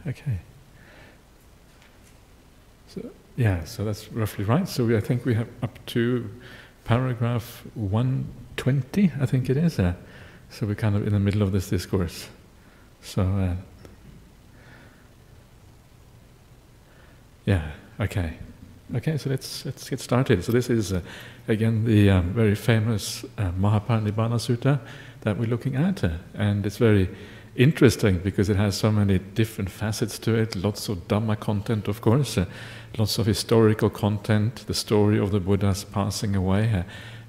Okay. So, yeah, so that's roughly right. So I think we have up to paragraph 120, I think it is. So we're kind of in the middle of this discourse. So, yeah, okay. Okay, so let's get started. So this is, again, the very famous Mahaparinibbana Sutta that we're looking at. And it's very interesting because it has so many different facets to it, lots of Dhamma content, of course, lots of historical content, the story of the Buddha's passing away.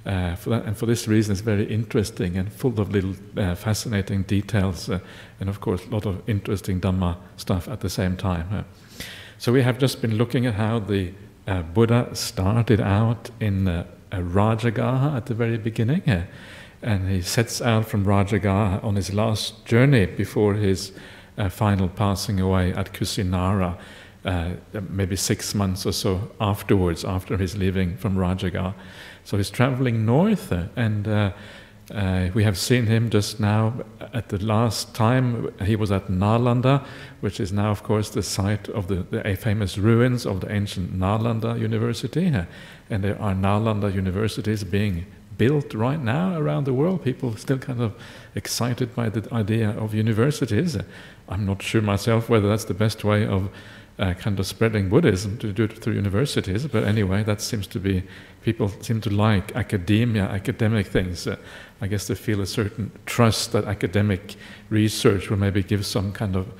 For this reason, it's very interesting and full of little fascinating details, and of course, a lot of interesting Dhamma stuff at the same time. So we have just been looking at how the Buddha started out in Rajagaha at the very beginning, and he sets out from Rajagaha on his last journey before his final passing away at Kusinara, maybe 6 months or so afterwards, after his leaving from Rajagaha. So he's traveling north, and we have seen him just now. At the last time, he was at Nalanda, which is now, of course, the site of the famous ruins of the ancient Nalanda University. And there are Nalanda universities being built right now around the world. People still kind of excited by the idea of universities. I'm not sure myself whether that's the best way of kind of spreading Buddhism, to do it through universities, but anyway, that seems to be, people seem to like academia, academic things. I guess they feel a certain trust that academic research will maybe give some kind of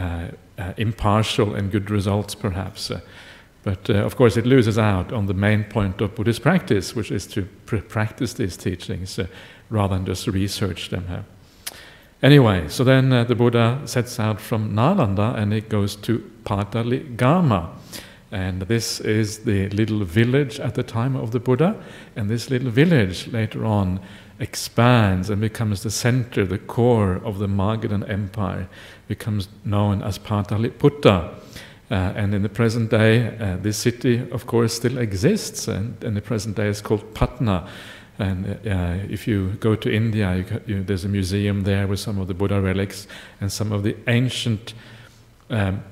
impartial and good results, perhaps. But of course it loses out on the main point of Buddhist practice, which is to practice these teachings rather than just research them. Anyway, so then the Buddha sets out from Nalanda and it goes to Pataligama. And this is the little village at the time of the Buddha. And this little village later on expands and becomes the center, the core of the Magadhan Empire, becomes known as Pataliputta. And in the present day, this city, of course, still exists, and in the present day it's called Patna. And if you go to India, there's a museum there with some of the Buddha relics and some of the ancient kind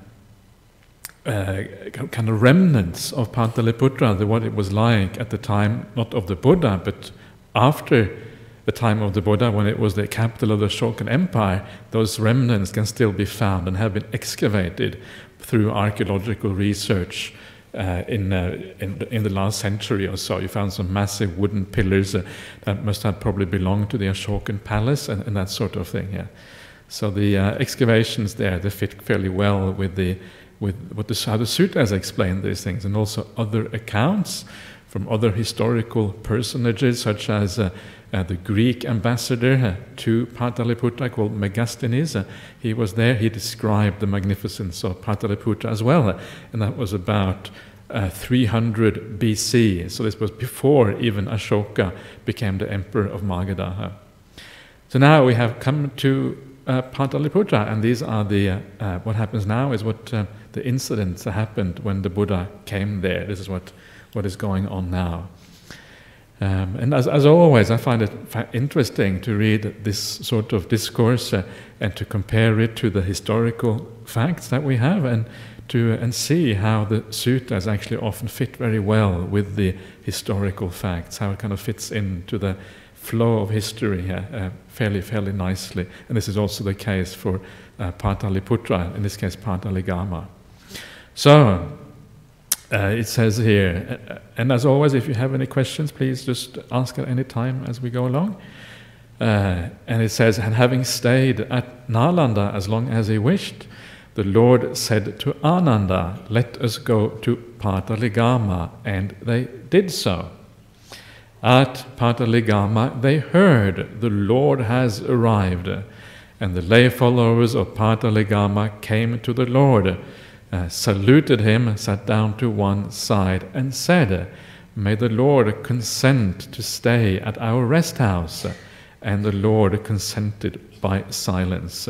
of remnants of Pataliputta, what it was like at the time, not of the Buddha, but after the time of the Buddha, when it was the capital of the Ashokan Empire. Those remnants can still be found and have been excavated through archaeological research in the last century or so. You found some massive wooden pillars that must have probably belonged to the Ashokan palace and that sort of thing. Yeah. So the excavations there, they fit fairly well with how the sutras explain these things, and also other accounts from other historical personages, such as the Greek ambassador to Pataliputta called Megasthenes. He was there, he described the magnificence of Pataliputta as well, and that was about 300 BC, so this was before even Ashoka became the emperor of Magadha. So now we have come to Pataliputta, and these are the, what happens now is what the incidents that happened when the Buddha came there. This is what is going on now. And as always, I find it interesting to read this sort of discourse and to compare it to the historical facts that we have, and see how the sutras actually often fit very well with the historical facts, how it kind of fits into the flow of history fairly nicely. And this is also the case for Pataliputta, in this case Pataligama. So, it says here, and as always, if you have any questions, please just ask at any time as we go along. And it says, and having stayed at Nalanda as long as he wished, the Lord said to Ananda, let us go to Pataligama, and they did so. At Pataligama they heard, the Lord has arrived, and the lay followers of Pataligama came to the Lord, saluted him, sat down to one side, and said, may the Lord consent to stay at our rest house. And the Lord consented by silence.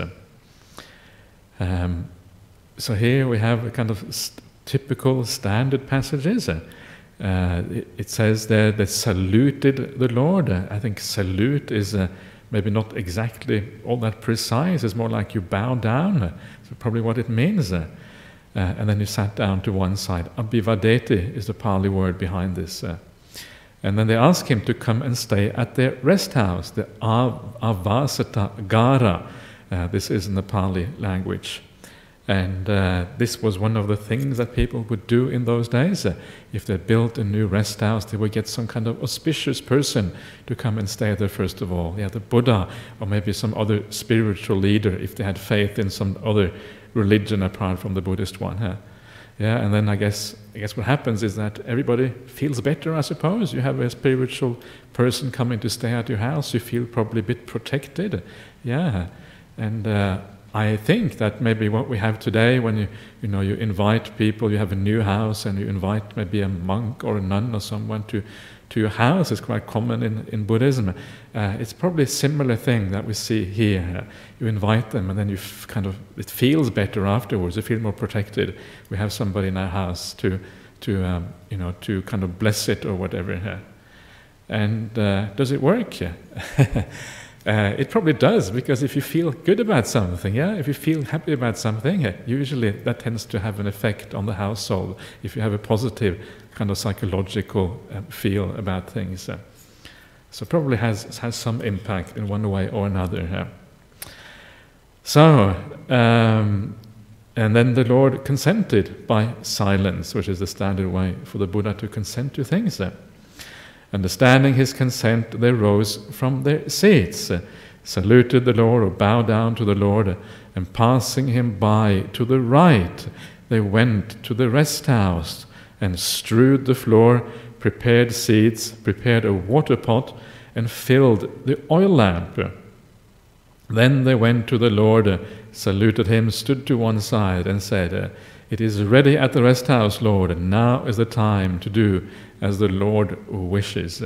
So here we have a kind of typical standard passages. It says there they saluted the Lord. I think salute is maybe not exactly all that precise. It's more like you bow down. That's probably what it means. And then you sat down to one side. Abhivadeti is the Pali word behind this. And then they asked him to come and stay at their rest house, the Avasata Gara. This is in the Pali language. And this was one of the things that people would do in those days. If they built a new rest house, they would get some kind of auspicious person to come and stay there first of all. Yeah, the Buddha, or maybe some other spiritual leader, if they had faith in some other religion apart from the Buddhist one. Yeah, and then I guess what happens is that everybody feels better, I suppose. You have a spiritual person coming to stay at your house, you feel probably a bit protected. Yeah, and I think that maybe what we have today, when you invite people, you have a new house and you invite maybe a monk or a nun or someone to your house, is quite common in Buddhism. It's probably a similar thing that we see here. You invite them and then it feels better afterwards, you feel more protected. We have somebody in our house to kind of bless it or whatever. And does it work? It probably does, because if you feel good about something, if you feel happy about something, usually that tends to have an effect on the household, if you have a positive kind of psychological feel about things. So probably has some impact in one way or another. So, and then the Lord consented by silence, which is the standard way for the Buddha to consent to things. Understanding his consent, they rose from their seats, saluted the Lord, or bowed down to the Lord, and passing him by to the right, they went to the rest house and strewed the floor, prepared seats, prepared a water pot, and filled the oil lamp. Then they went to the Lord, saluted him, stood to one side, and said, "It is ready at the rest house, Lord, and now is the time to do as the Lord wishes."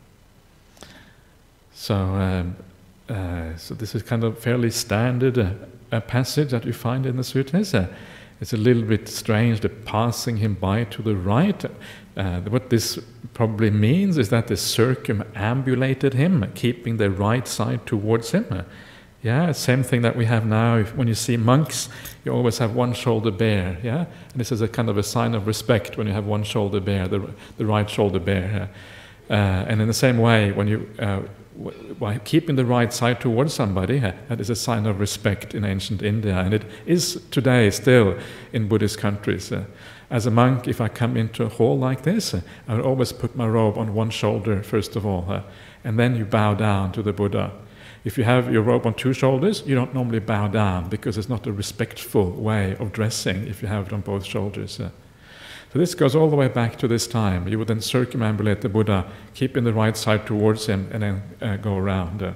So this is kind of fairly standard passage that you find in the sutras. It's a little bit strange, the passing him by to the right. What this probably means is that they circumambulated him, keeping the right side towards him. Yeah, same thing that we have now. When you see monks, you always have one shoulder bare. Yeah, and this is a kind of a sign of respect when you have one shoulder bare, the right shoulder bare. And in the same way, when you by keeping the right side towards somebody, that is a sign of respect in ancient India, and it is today still in Buddhist countries. As a monk, if I come into a hall like this, I would always put my robe on one shoulder first of all, and then you bow down to the Buddha. If you have your robe on two shoulders, you don't normally bow down, because it's not a respectful way of dressing if you have it on both shoulders. So this goes all the way back to this time. You would then circumambulate the Buddha, keeping the right side towards him, and then go around.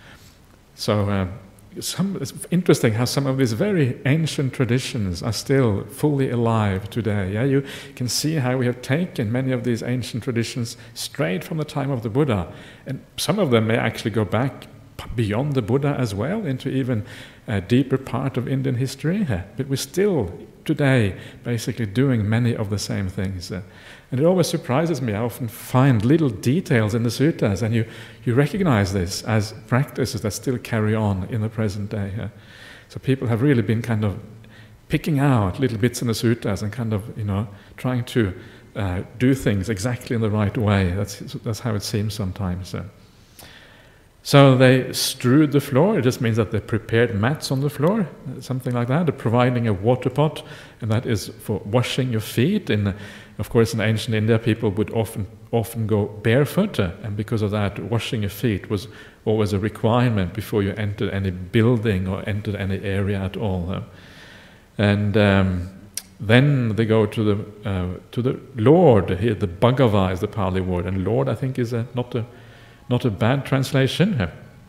It's interesting how some of these very ancient traditions are still fully alive today. Yeah, you can see how we have taken many of these ancient traditions straight from the time of the Buddha, and some of them may actually go back beyond the Buddha as well, into even a deeper part of Indian history. But we're still today basically doing many of the same things. And it always surprises me. I often find little details in the suttas, and you recognize this as practices that still carry on in the present day. So people have really been kind of picking out little bits in the suttas and kind of, trying to do things exactly in the right way. That's how it seems sometimes. So they strewed the floor. It just means that they prepared mats on the floor, something like that. They're providing a water pot, and that is for washing your feet. And of course, in ancient India, people would often go barefoot, and because of that, washing your feet was always a requirement before you entered any building or entered any area at all. And then they go to the Lord. Here, the Bhagava is the Pali word, and Lord, I think, is not a bad translation.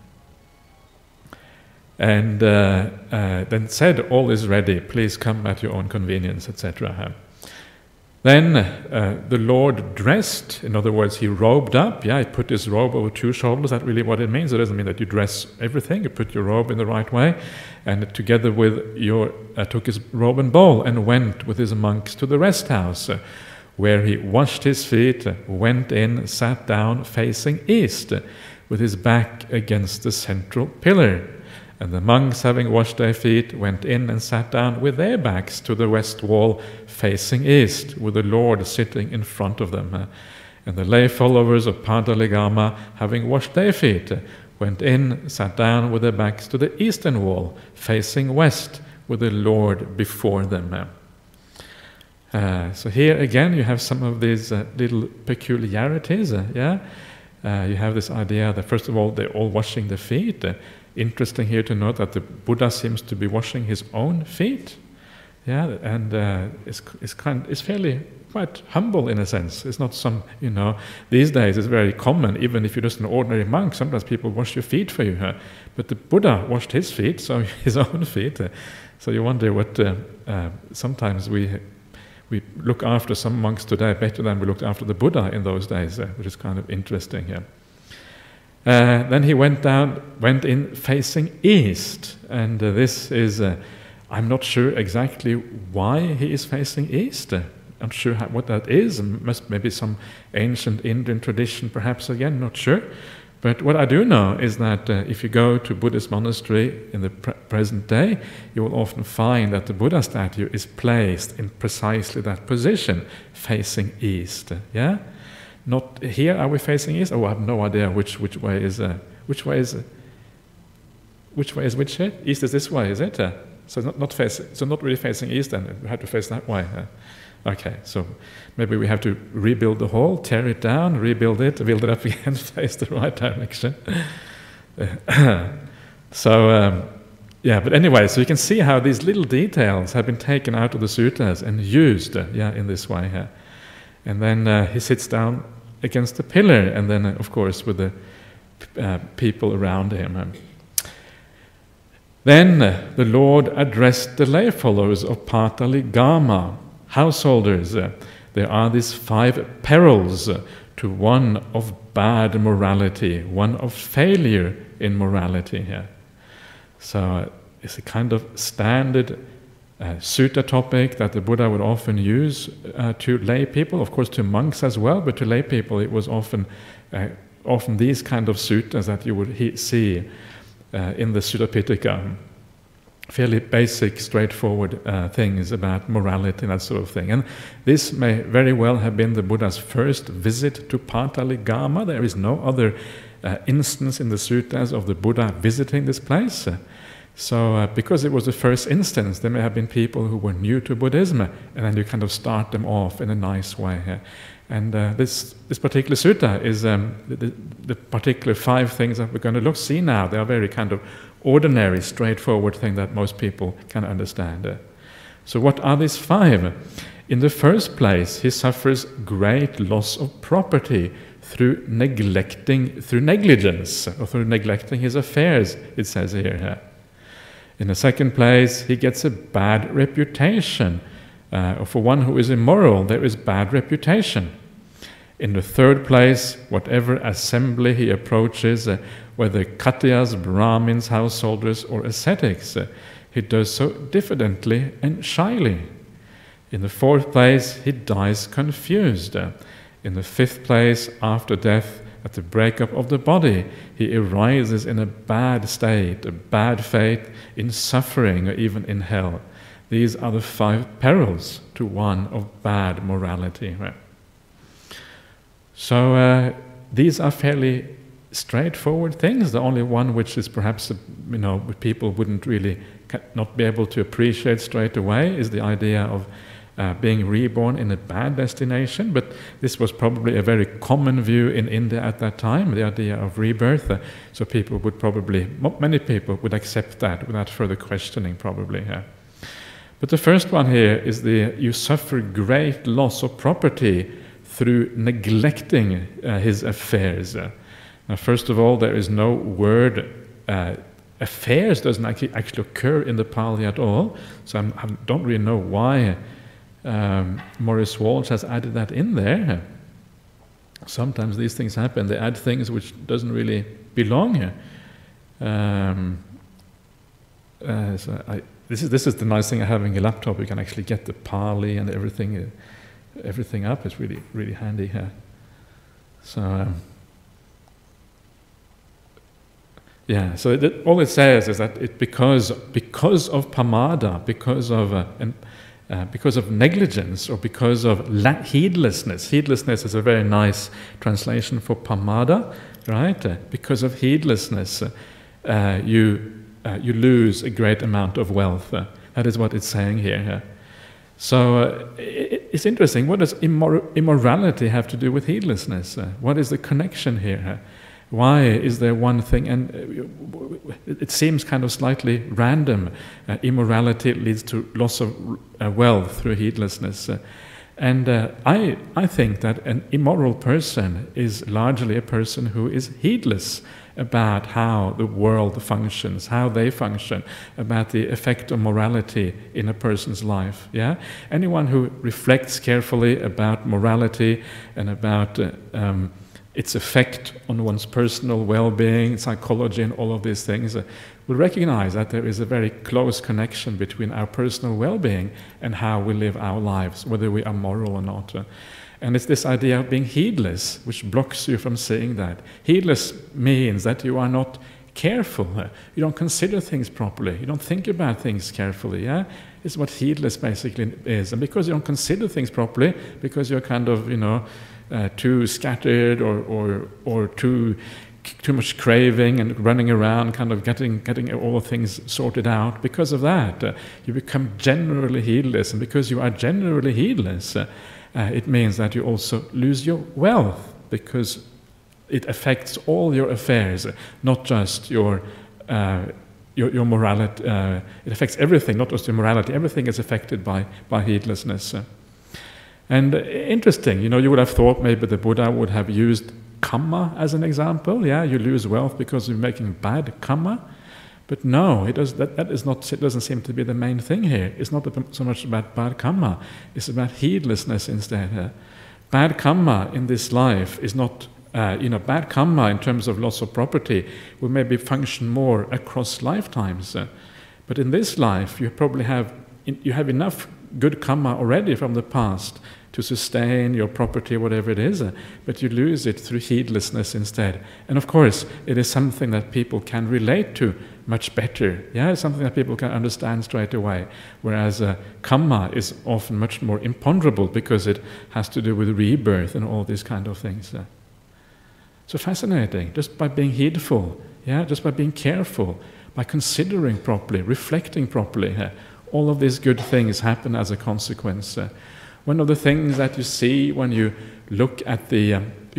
And then said, "All is ready, please come at your own convenience," etc. Then the Lord dressed, in other words, he robed up. Yeah, he put his robe over two shoulders. That's really what it means. It doesn't mean that you dress everything. You put your robe in the right way, and together with took his robe and bowl and went with his monks to the rest house, where he washed his feet, went in, sat down facing east. with his back against the central pillar. And the monks, having washed their feet, went in and sat down with their backs to the west wall, facing east, with the Lord sitting in front of them. And the lay followers of Padaligama, having washed their feet, went in, sat down with their backs to the eastern wall, facing west, with the Lord before them. So here again you have some of these little peculiarities. You have this idea that first of all they're all washing their feet. Interesting here to note that the Buddha seems to be washing his own feet. And is fairly quite humble in a sense. It's not some, these days it's very common, even if you're just an ordinary monk, sometimes people wash your feet for you. But the Buddha washed his feet, so his own feet. So you wonder what, sometimes we look after some monks today better than we looked after the Buddha in those days, which is kind of interesting here. Then he went in facing east, and this is, I'm not sure exactly why he is facing east. I'm not sure what that is. Maybe some ancient Indian tradition, perhaps again, not sure. But what I do know is that if you go to Buddhist monastery in the present day, you will often find that the Buddha statue is placed in precisely that position, facing east. Not here. Are we facing east? Oh, I have no idea which way is which way is which way? East is this way, is it? So not facing. So not really facing east. Then we have to face that way. Okay, so maybe we have to rebuild the hall, tear it down, rebuild it, build it up again, face the right direction. But anyway, so you can see how these little details have been taken out of the suttas and used, in this way here. And then he sits down against the pillar, and then, of course, with the people around him. Then the Lord addressed the lay followers of Padaligama, householders. There are these 5 perils to one of bad morality, one of failure in morality here. So it's a kind of standard sutta topic that the Buddha would often use to lay people, of course to monks as well, but to lay people it was often these kind of suttas that you would see in the Sutta Pitaka. Fairly basic, straightforward things about morality and that sort of thing. And this may very well have been the Buddha's first visit to Padaligama. There is no other instance in the suttas of the Buddha visiting this place. So because it was the first instance, there may have been people who were new to Buddhism, and then you kind of start them off in a nice way. And this particular sutta is the particular 5 things that we're going to see now. They are very kind of ordinary, straightforward thing that most people can understand. So what are these 5? In the first place, he suffers great loss of property through negligence, or through neglecting his affairs, it says here. In the second place, he gets a bad reputation. For one who is immoral, there is bad reputation. In the third place, whatever assembly he approaches, whether Khatriyas, Brahmins, householders, or ascetics, he does so diffidently and shyly. In the fourth place, he dies confused. In the fifth place, after death, at the breakup of the body, he arises in a bad state, a bad fate, in suffering, or even in hell. These are the 5 perils to one of bad morality. So these are fairly straightforward things. The only one which is perhaps, people wouldn't really not be able to appreciate straight away is the idea of being reborn in a bad destination. But this was probably a very common view in India at that time, the idea of rebirth. So people would probably, many people would accept that without further questioning probably. But the first one here is you suffer great loss of property through neglecting his affairs. Now, first of all, there is no word, affairs doesn't actually occur in the Pali at all, so I don't really know why Maurice Walsh has added that in there. Sometimes these things happen, they add things which doesn't really belong here. This is the nice thing of having a laptop. You can actually get the Pali and everything up. It's really, really handy here. So, Yeah, so all it says is that because of pamada, because of negligence, or because of heedlessness. Heedlessness is a very nice translation for pamada, right? Because of heedlessness, you lose a great amount of wealth. That is what it's saying here. So it's interesting. What does immorality have to do with heedlessness? What is the connection here? Why is there one thing? And it seems kind of slightly random. Immorality leads to loss of wealth through heedlessness. And I think that an immoral person is largely a person who is heedless about how the world functions, how they function, about the effect of morality in a person's life. Yeah, anyone who reflects carefully about morality and about its effect on one's personal well-being, psychology, and all of these things, will recognize that there is a very close connection between our personal well-being and how we live our lives, whether we are moral or not. And it's this idea of being heedless which blocks you from seeing that. Heedless means that you are not careful. You don't consider things properly. You don't think about things carefully. Yeah, it's what heedless basically is. And because you don't consider things properly, because you're kind of, too scattered or too much craving and running around, kind of getting all things sorted out. Because of that, you become generally heedless, and because you are generally heedless, it means that you also lose your wealth, because it affects all your affairs, not just your morality. It affects everything, not just your morality. Everything is affected by heedlessness. And interesting, you would have thought maybe the Buddha would have used kamma as an example. Yeah, you lose wealth because you're making bad kamma. But no, it doesn't seem to be the main thing here. It's not so much about bad kamma. It's about heedlessness instead. Bad kamma in this life is not, bad kamma in terms of loss of property will maybe function more across lifetimes. But in this life, you probably have enough good kamma already from the past to sustain your property, whatever it is, but you lose it through heedlessness instead. And of course, it is something that people can relate to much better. Yeah, it's something that people can understand straight away. Whereas kamma is often much more imponderable because it has to do with rebirth and all these kind of things. So fascinating, just by being heedful, just by being careful, by considering properly, reflecting properly, all of these good things happen as a consequence. One of the things that you see when you look at the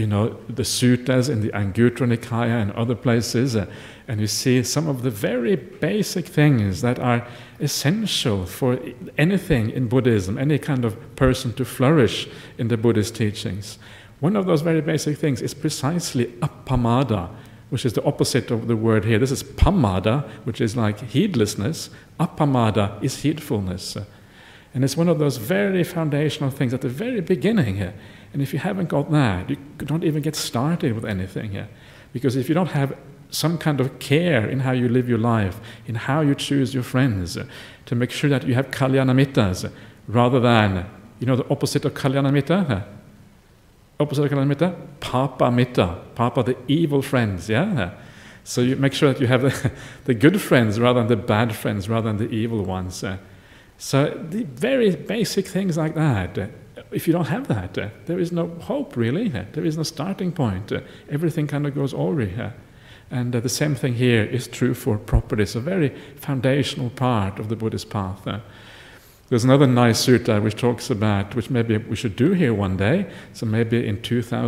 suttas in the Anguttara Nikaya and other places, and you see some of the very basic things that are essential for anything in Buddhism, any kind of person to flourish in the Buddhist teachings. One of those very basic things is precisely appamada, which is the opposite of the word here. This is pamada, which is like heedlessness. Appamada is heedfulness. And it's one of those very foundational things at the very beginning here. And if you haven't got that, you don't even get started with anything here. Because if you don't have some kind of care in how you live your life, in how you choose your friends, to make sure that you have kalyanamitas, rather than, the opposite of kalyanamitta? Opposite of kalyanamitta? Papamitta. Papa, the evil friends, yeah? So you make sure that you have the good friends rather than the bad friends, rather than the evil ones. So the very basic things like that, if you don't have that, there is no hope really. There is no starting point. Everything kind of goes awry. And the same thing here is true for property. It's a very foundational part of the Buddhist path. There's another nice sutta which talks about, which maybe we should do here one day, so maybe in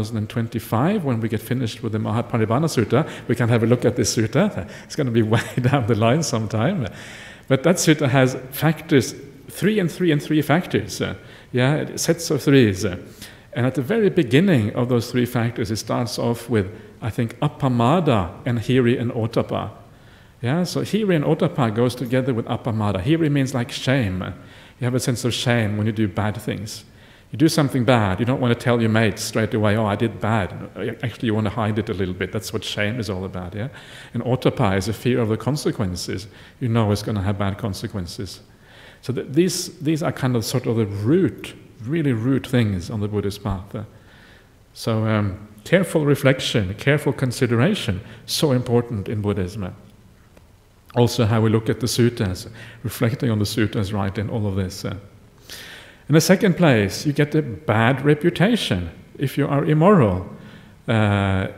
2025, when we get finished with the Mahaparinibbana Sutta, we can have a look at this sutta. It's going to be way down the line sometime. But that sutta has factors, 3 and 3 and 3 factors, sets of threes. And at the very beginning of those 3 factors, it starts off with, I think, appamada and hiri and ottappa. Yeah, so hiri and ottappa goes together with appamada. Hiri means like shame. You have a sense of shame when you do bad things. You do something bad, you don't want to tell your mates straight away, oh, I did bad. Actually, you want to hide it a little bit. That's what shame is all about, yeah? And ottappa is a fear of the consequences. You know it's going to have bad consequences. So these are kind of sort of the root, really root things on the Buddhist path. So careful reflection, careful consideration, so important in Buddhism. Also how we look at the suttas, reflecting on the suttas, right, in all of this. In the second place, you get a bad reputation if you are immoral. The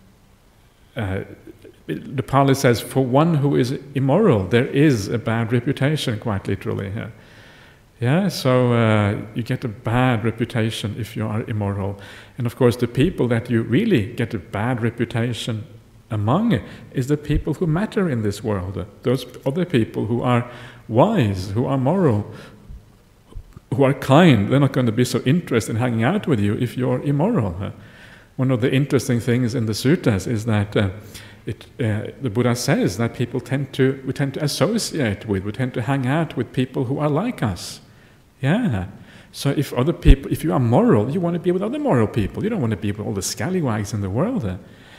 Pali says, for one who is immoral, there is a bad reputation, quite literally. So you get a bad reputation if you are immoral. And of course, the people that you really get a bad reputation among is the people who matter in this world. Those other people who are wise, who are moral, who are kind, they're not going to be so interested in hanging out with you if you're immoral. One of the interesting things in the suttas is that the Buddha says that we tend to associate with, we tend to hang out with people who are like us. So if you are moral, you want to be with other moral people. You don't want to be with all the scallywags in the world.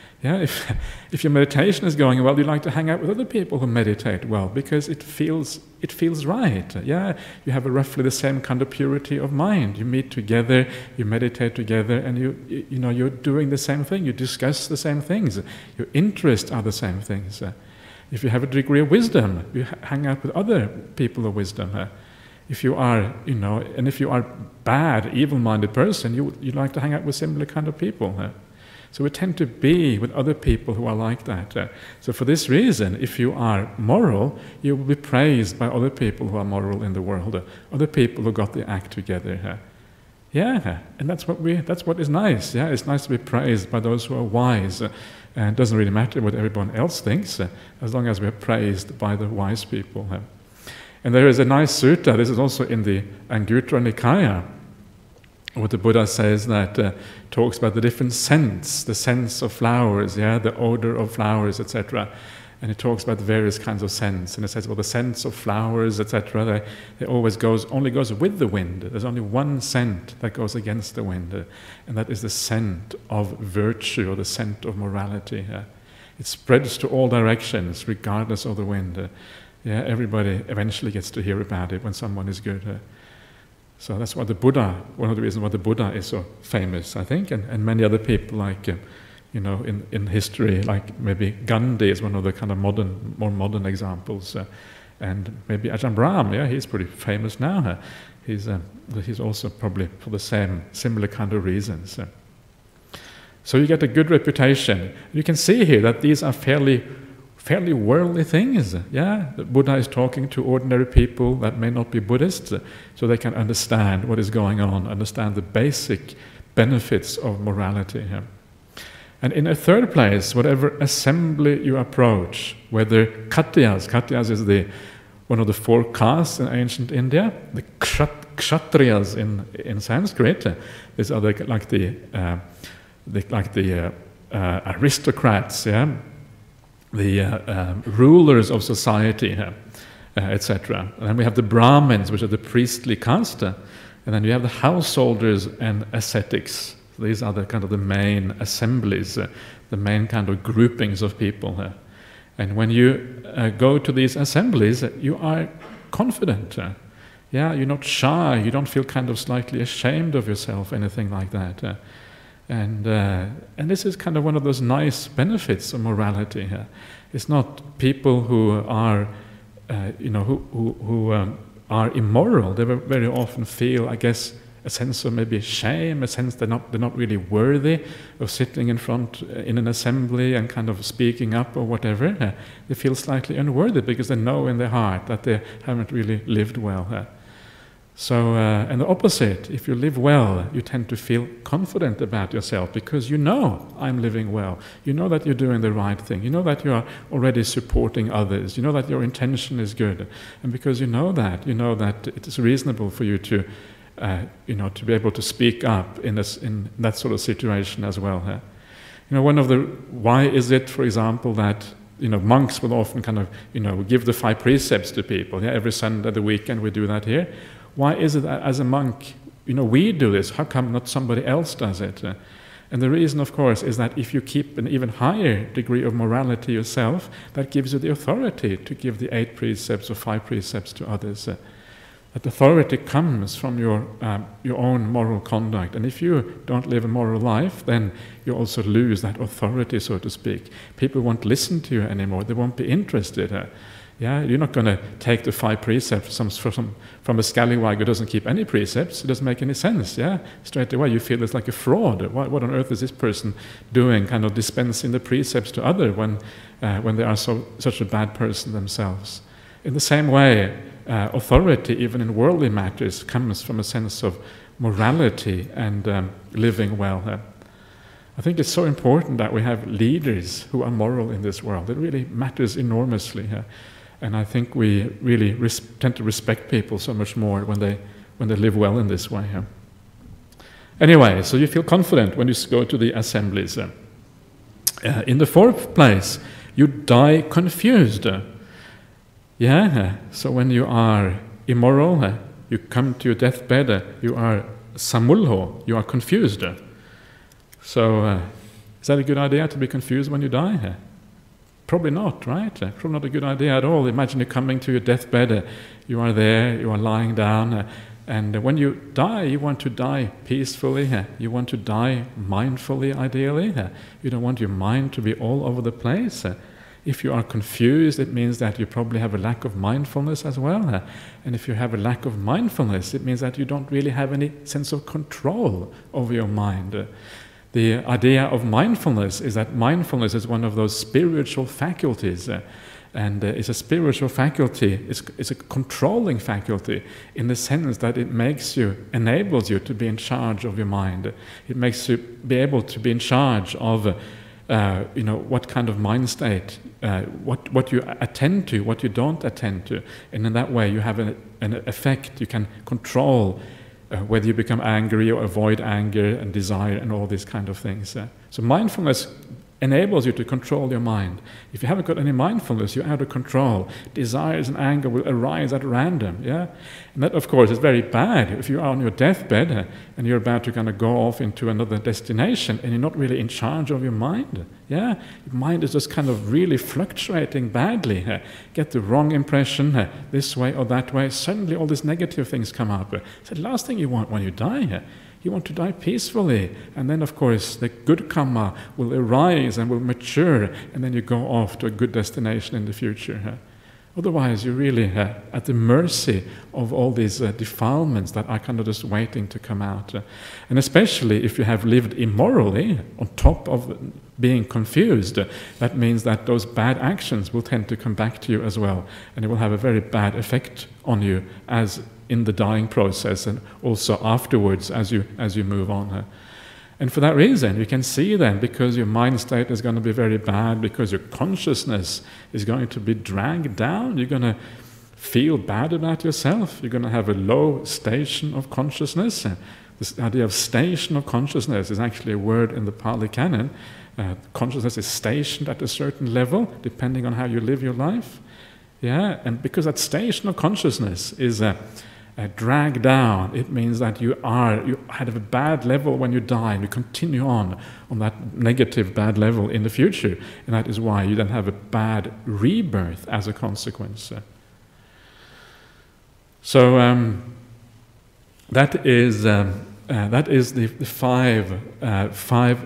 If your meditation is going well, you like to hang out with other people who meditate well because it feels right. You have roughly the same kind of purity of mind. You meet together, you meditate together, and you're doing the same thing. You discuss the same things. Your interests are the same things. If you have a degree of wisdom, you hang out with other people of wisdom. If you are, and if you are bad, evil-minded person, you like to hang out with similar kind of people. So we tend to be with other people who are like that. So for this reason, if you are moral, you will be praised by other people who are moral in the world, other people who got the act together. And that's what is nice. It's nice to be praised by those who are wise. And it doesn't really matter what everyone else thinks, as long as we are praised by the wise people. And there is a nice sutta, this is also in the Anguttara Nikaya, what the Buddha says that talks about the different scents, the scents of flowers, the odor of flowers, etc. And it talks about various kinds of scents. And it says, well, the scents of flowers, etc., they always only goes with the wind. There's only one scent that goes against the wind, and that is the scent of virtue or the scent of morality. It spreads to all directions, regardless of the wind. Everybody eventually gets to hear about it when someone is good. So that's why one of the reasons why the Buddha is so famous, I think, and many other people like, in history, like maybe Gandhi is one of the kind of more modern examples, and maybe Ajahn Brahm, he's pretty famous now. He's also probably for the similar kind of reasons. So you get a good reputation. You can see here that these are fairly worldly things. The Buddha is talking to ordinary people that may not be Buddhists, so they can understand what is going on, understand the basic benefits of morality. And in a third place, whatever assembly you approach, whether Khatyas is one of the 4 castes in ancient India, the Kshatriyas in Sanskrit, these are like the aristocrats, the rulers of society, etc. And then we have the Brahmins, which are the priestly caste, and then you have the householders and ascetics. These are the main assemblies, the main kind of groupings of people. And when you go to these assemblies, you are confident. You're not shy. You don't feel kind of slightly ashamed of yourself, anything like that. And this is kind of one of those nice benefits of morality. It's not people who are, who are immoral. They very often feel, I guess, a sense of maybe shame, a sense they're not really worthy of sitting in front in an assembly and kind of speaking up or whatever. They feel slightly unworthy because they know in their heart that they haven't really lived well. So, and the opposite, if you live well, you tend to feel confident about yourself because you know I'm living well. You know that you're doing the right thing. You know that you are already supporting others. You know that your intention is good. And because you know that it is reasonable for you to, to be able to speak up in that sort of situation as well. Why is it, for example, that monks will often kind of, give the 5 precepts to people. Every Sunday, the weekend, we do that here. Why is it that as a monk, we do this? How come not somebody else does it? And the reason, of course, is that if you keep an even higher degree of morality yourself, that gives you the authority to give the 8 precepts or 5 precepts to others. That authority comes from your own moral conduct. And if you don't live a moral life, then you also lose that authority, so to speak. People won't listen to you anymore. They won't be interested. Yeah, you're not going to take the 5 precepts from a scallywag who doesn't keep any precepts. It doesn't make any sense. Yeah, straight away you feel it's like a fraud. What on earth is this person doing, kind of dispensing the precepts to others when they are such a bad person themselves? In the same way, authority, even in worldly matters, comes from a sense of morality and living well. I think it's so important that we have leaders who are moral in this world. It really matters enormously. And I think we really tend to respect people so much more when they live well in this way. Anyway, so you feel confident when you go to the assemblies. In the 4th place, you die confused. Yeah, so when you are immoral, you come to your deathbed, you are samulho, you are confused. So, is that a good idea to be confused when you die? Probably not, right? Probably not a good idea at all. Imagine you coming to your deathbed, you are there, you are lying down, and when you die, you want to die peacefully, you want to die mindfully, ideally. You don't want your mind to be all over the place. If you are confused, it means that you probably have a lack of mindfulness as well. And if you have a lack of mindfulness, it means that you don't really have any sense of control over your mind. The idea of mindfulness is that mindfulness is one of those spiritual faculties. And it's a spiritual faculty, it's a controlling faculty in the sense that it enables you to be in charge of your mind. It makes you be able to be in charge of what kind of mind state, what you attend to, what you don't attend to. And in that way you have an effect, you can control whether you become angry or avoid anger and desire and all these kind of things. So mindfulness enables you to control your mind. If you haven't got any mindfulness, you're out of control. Desires and anger will arise at random, yeah? And that, of course, is very bad. If you are on your deathbed and you're about to kind of go off into another destination and you're not really in charge of your mind, yeah? Your mind is just kind of really fluctuating badly. Get the wrong impression this way or that way. Suddenly all these negative things come up. It's the last thing you want when you die. You want to die peacefully, and then of course the good karma will arise and will mature, and then you go off to a good destination in the future. Otherwise you're really at the mercy of all these defilements that are kind of just waiting to come out. And especially if you have lived immorally, on top of being confused, that means that those bad actions will tend to come back to you as well, and it will have a very bad effect on you as in the dying process and also afterwards as you move on. And for that reason, you can see then, because your mind state is going to be very bad, because your consciousness is going to be dragged down, you're going to feel bad about yourself, you're going to have a low station of consciousness. This idea of station of consciousness is actually a word in the Pali Canon. Consciousness is stationed at a certain level, depending on how you live your life. Yeah, and because that station of consciousness is dragged down, it means that you had a bad level when you die, and you continue on that negative bad level in the future, and that is why you then have a bad rebirth as a consequence. So that is the five.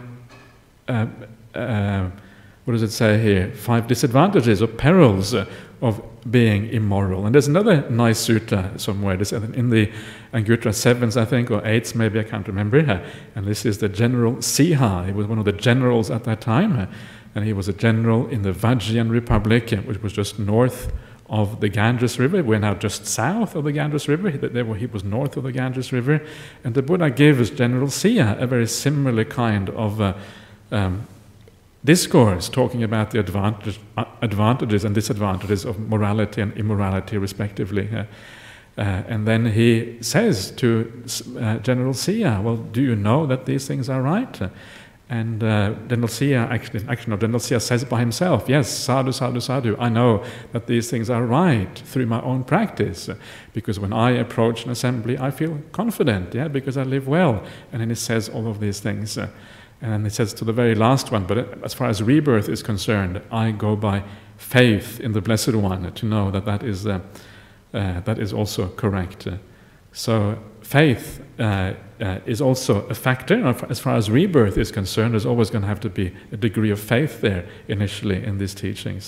What does it say here? 5 disadvantages or perils of being immoral. And there's another nice sutta somewhere. This in the Anguttara 7s, I think, or 8s, maybe, I can't remember. And this is the General Siha. He was one of the generals at that time. And he was a general in the Vajjian Republic, which was just north of the Ganges River. We're now just south of the Ganges River. He was north of the Ganges River. And the Buddha gives General Siha a very similar kind of discourse, talking about the advantages and disadvantages of morality and immorality, respectively. And then he says to General Siha, well, do you know that these things are right? And General Siha says by himself, yes, sadhu, sadhu, sadhu, I know that these things are right through my own practice, because when I approach an assembly, I feel confident, because I live well. And then he says all of these things. And he says to the very last one, but as far as rebirth is concerned, I go by faith in the Blessed One, to know that that is that is also correct. So faith is also a factor. As far as rebirth is concerned, there's always going to have to be a degree of faith there initially in these teachings.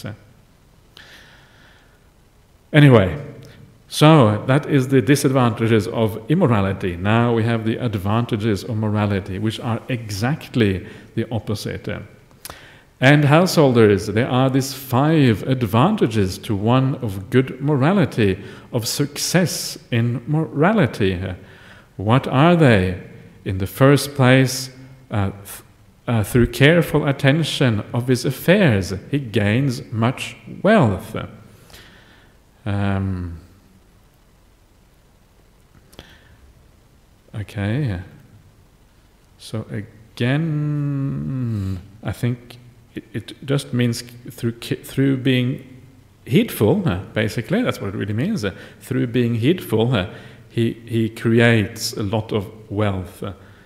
Anyway, so that is the disadvantages of immorality. Now we have the advantages of morality, which are exactly the opposite. And householders, there are these 5 advantages to one of good morality, of success in morality. What are they? In the first place, through careful attention of his affairs, he gains much wealth. Okay, so again, I think it just means through being heedful, basically, that's what it really means. Through being heedful, he creates a lot of wealth.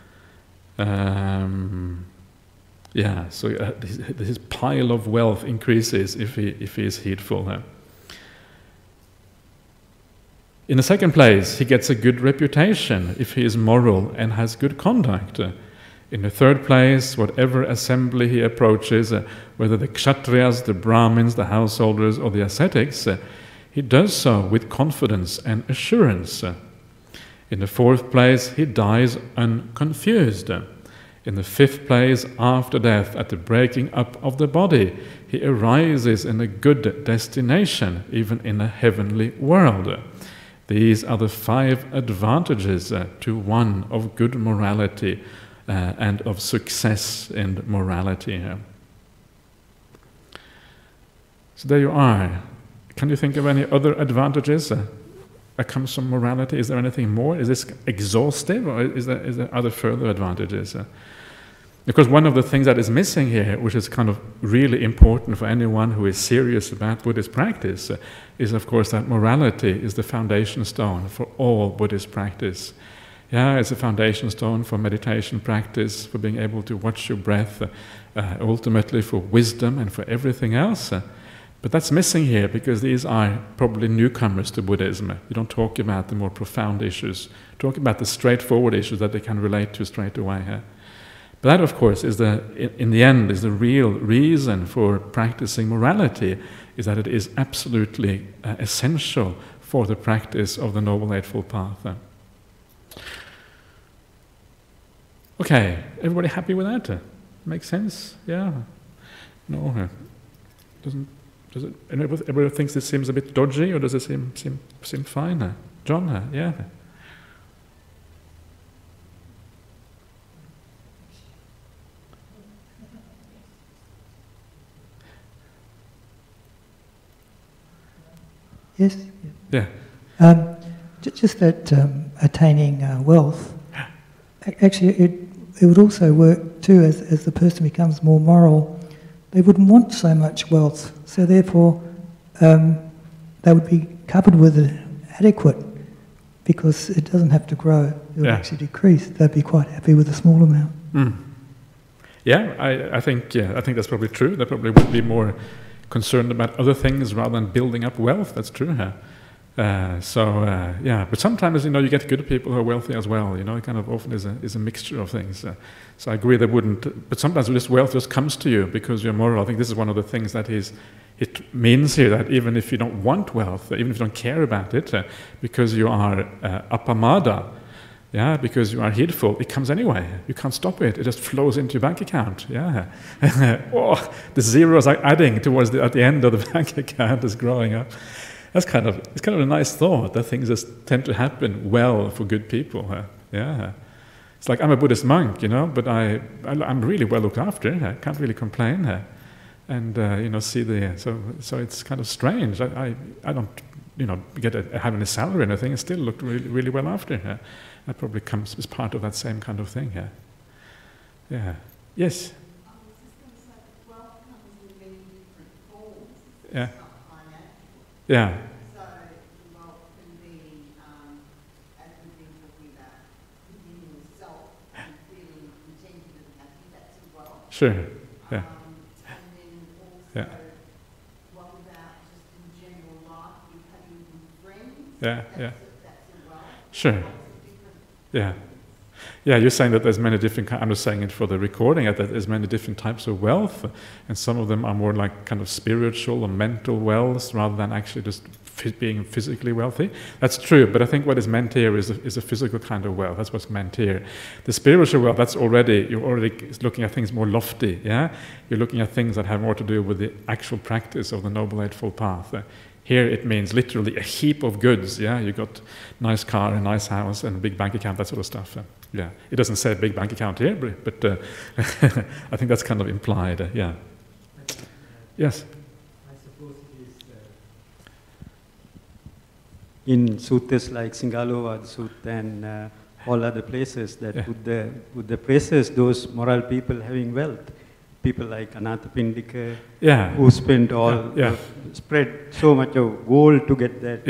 Yeah, so his pile of wealth increases if he is heedful. In the second place, he gets a good reputation if he is moral and has good conduct. In the third place, whatever assembly he approaches, whether the kshatriyas, the brahmins, the householders, or the ascetics, he does so with confidence and assurance. In the fourth place, he dies unconfused. In the fifth place, after death, at the breaking up of the body, he arises in a good destination, even in a heavenly world. These are the 5 advantages to one of good morality and of success in morality. So there you are. Can you think of any other advantages that comes from morality? Is there anything more? Is this exhaustive, or is there other further advantages? Because one of the things that is missing here, which is kind of really important for anyone who is serious about Buddhist practice, is of course that morality is the foundation stone for all Buddhist practice. Yeah, it's a foundation stone for meditation practice, for being able to watch your breath, ultimately for wisdom and for everything else. But that's missing here because these are probably newcomers to Buddhism. You don't talk about the more profound issues. Talk about the straightforward issues that they can relate to straight away. But that, of course, is in the end, is the real reason for practicing morality, is that it is absolutely essential for the practice of the Noble Eightfold Path. Okay, everybody happy with that? Makes sense? Yeah? No? Does it? Everybody thinks this seems a bit dodgy, or does it seem fine? John? Yeah? Yes? Yeah. Just that attaining wealth, actually it would also work too as the person becomes more moral. They wouldn't want so much wealth, so therefore they would be covered with adequate, because it doesn't have to grow, it would actually decrease. They'd be quite happy with a small amount. Yeah, I think that's probably true. They probably would be more concerned about other things rather than building up wealth. That's true. But sometimes you get good people who are wealthy as well. It kind of often is a mixture of things. So I agree they wouldn't. But sometimes this wealth just comes to you because you're moral. I think this is one of the things that it means here, that even if you don't want wealth, even if you don't care about it, because you are appamada, because you are heedful, it comes anyway. You can't stop it. It just flows into your bank account. The zeros are adding towards at the end of the bank account is growing up. It's kind of a nice thought that things just tend to happen well for good people. It's like I'm a Buddhist monk, but I'm really well looked after. I can't really complain. See so it's kind of strange. I don't have any salary or anything. I still look really, really well after. That probably comes as part of that same kind of thing. Yeah. Yes. I was just going to say that wealth comes in many different forms. Yeah. It's not financial. Yeah. So wealth can be, as we've been talking about, within yourself and feeling contented and happy. That's a wealth. Sure. Yeah. And then also, Yeah. what about just in general life, you having good friends Yeah, yeah. That's in wealth. Sure. Yeah. Yeah, you're saying that there's many different, I'm just saying it for the recording, that there's many different types of wealth, and some of them are more like kind of spiritual or mental wealth rather than actually just being physically wealthy. That's true, but I think what is meant here is a physical kind of wealth. That's what's meant here. The spiritual wealth, you're already looking at things more lofty, yeah? You're looking at things that have more to do with the actual practice of the Noble Eightfold Path. Here it means literally a heap of goods, yeah? You got nice car, a nice house, and a big bank account, that sort of stuff. Yeah, it doesn't say big bank account here, but I think that's kind of implied, yeah. Yes? I suppose it is in suttas like Singalova Sutta and all other places that Buddha praises those moral people having wealth. People like Anathapindika, who spent spread so much of gold to get that.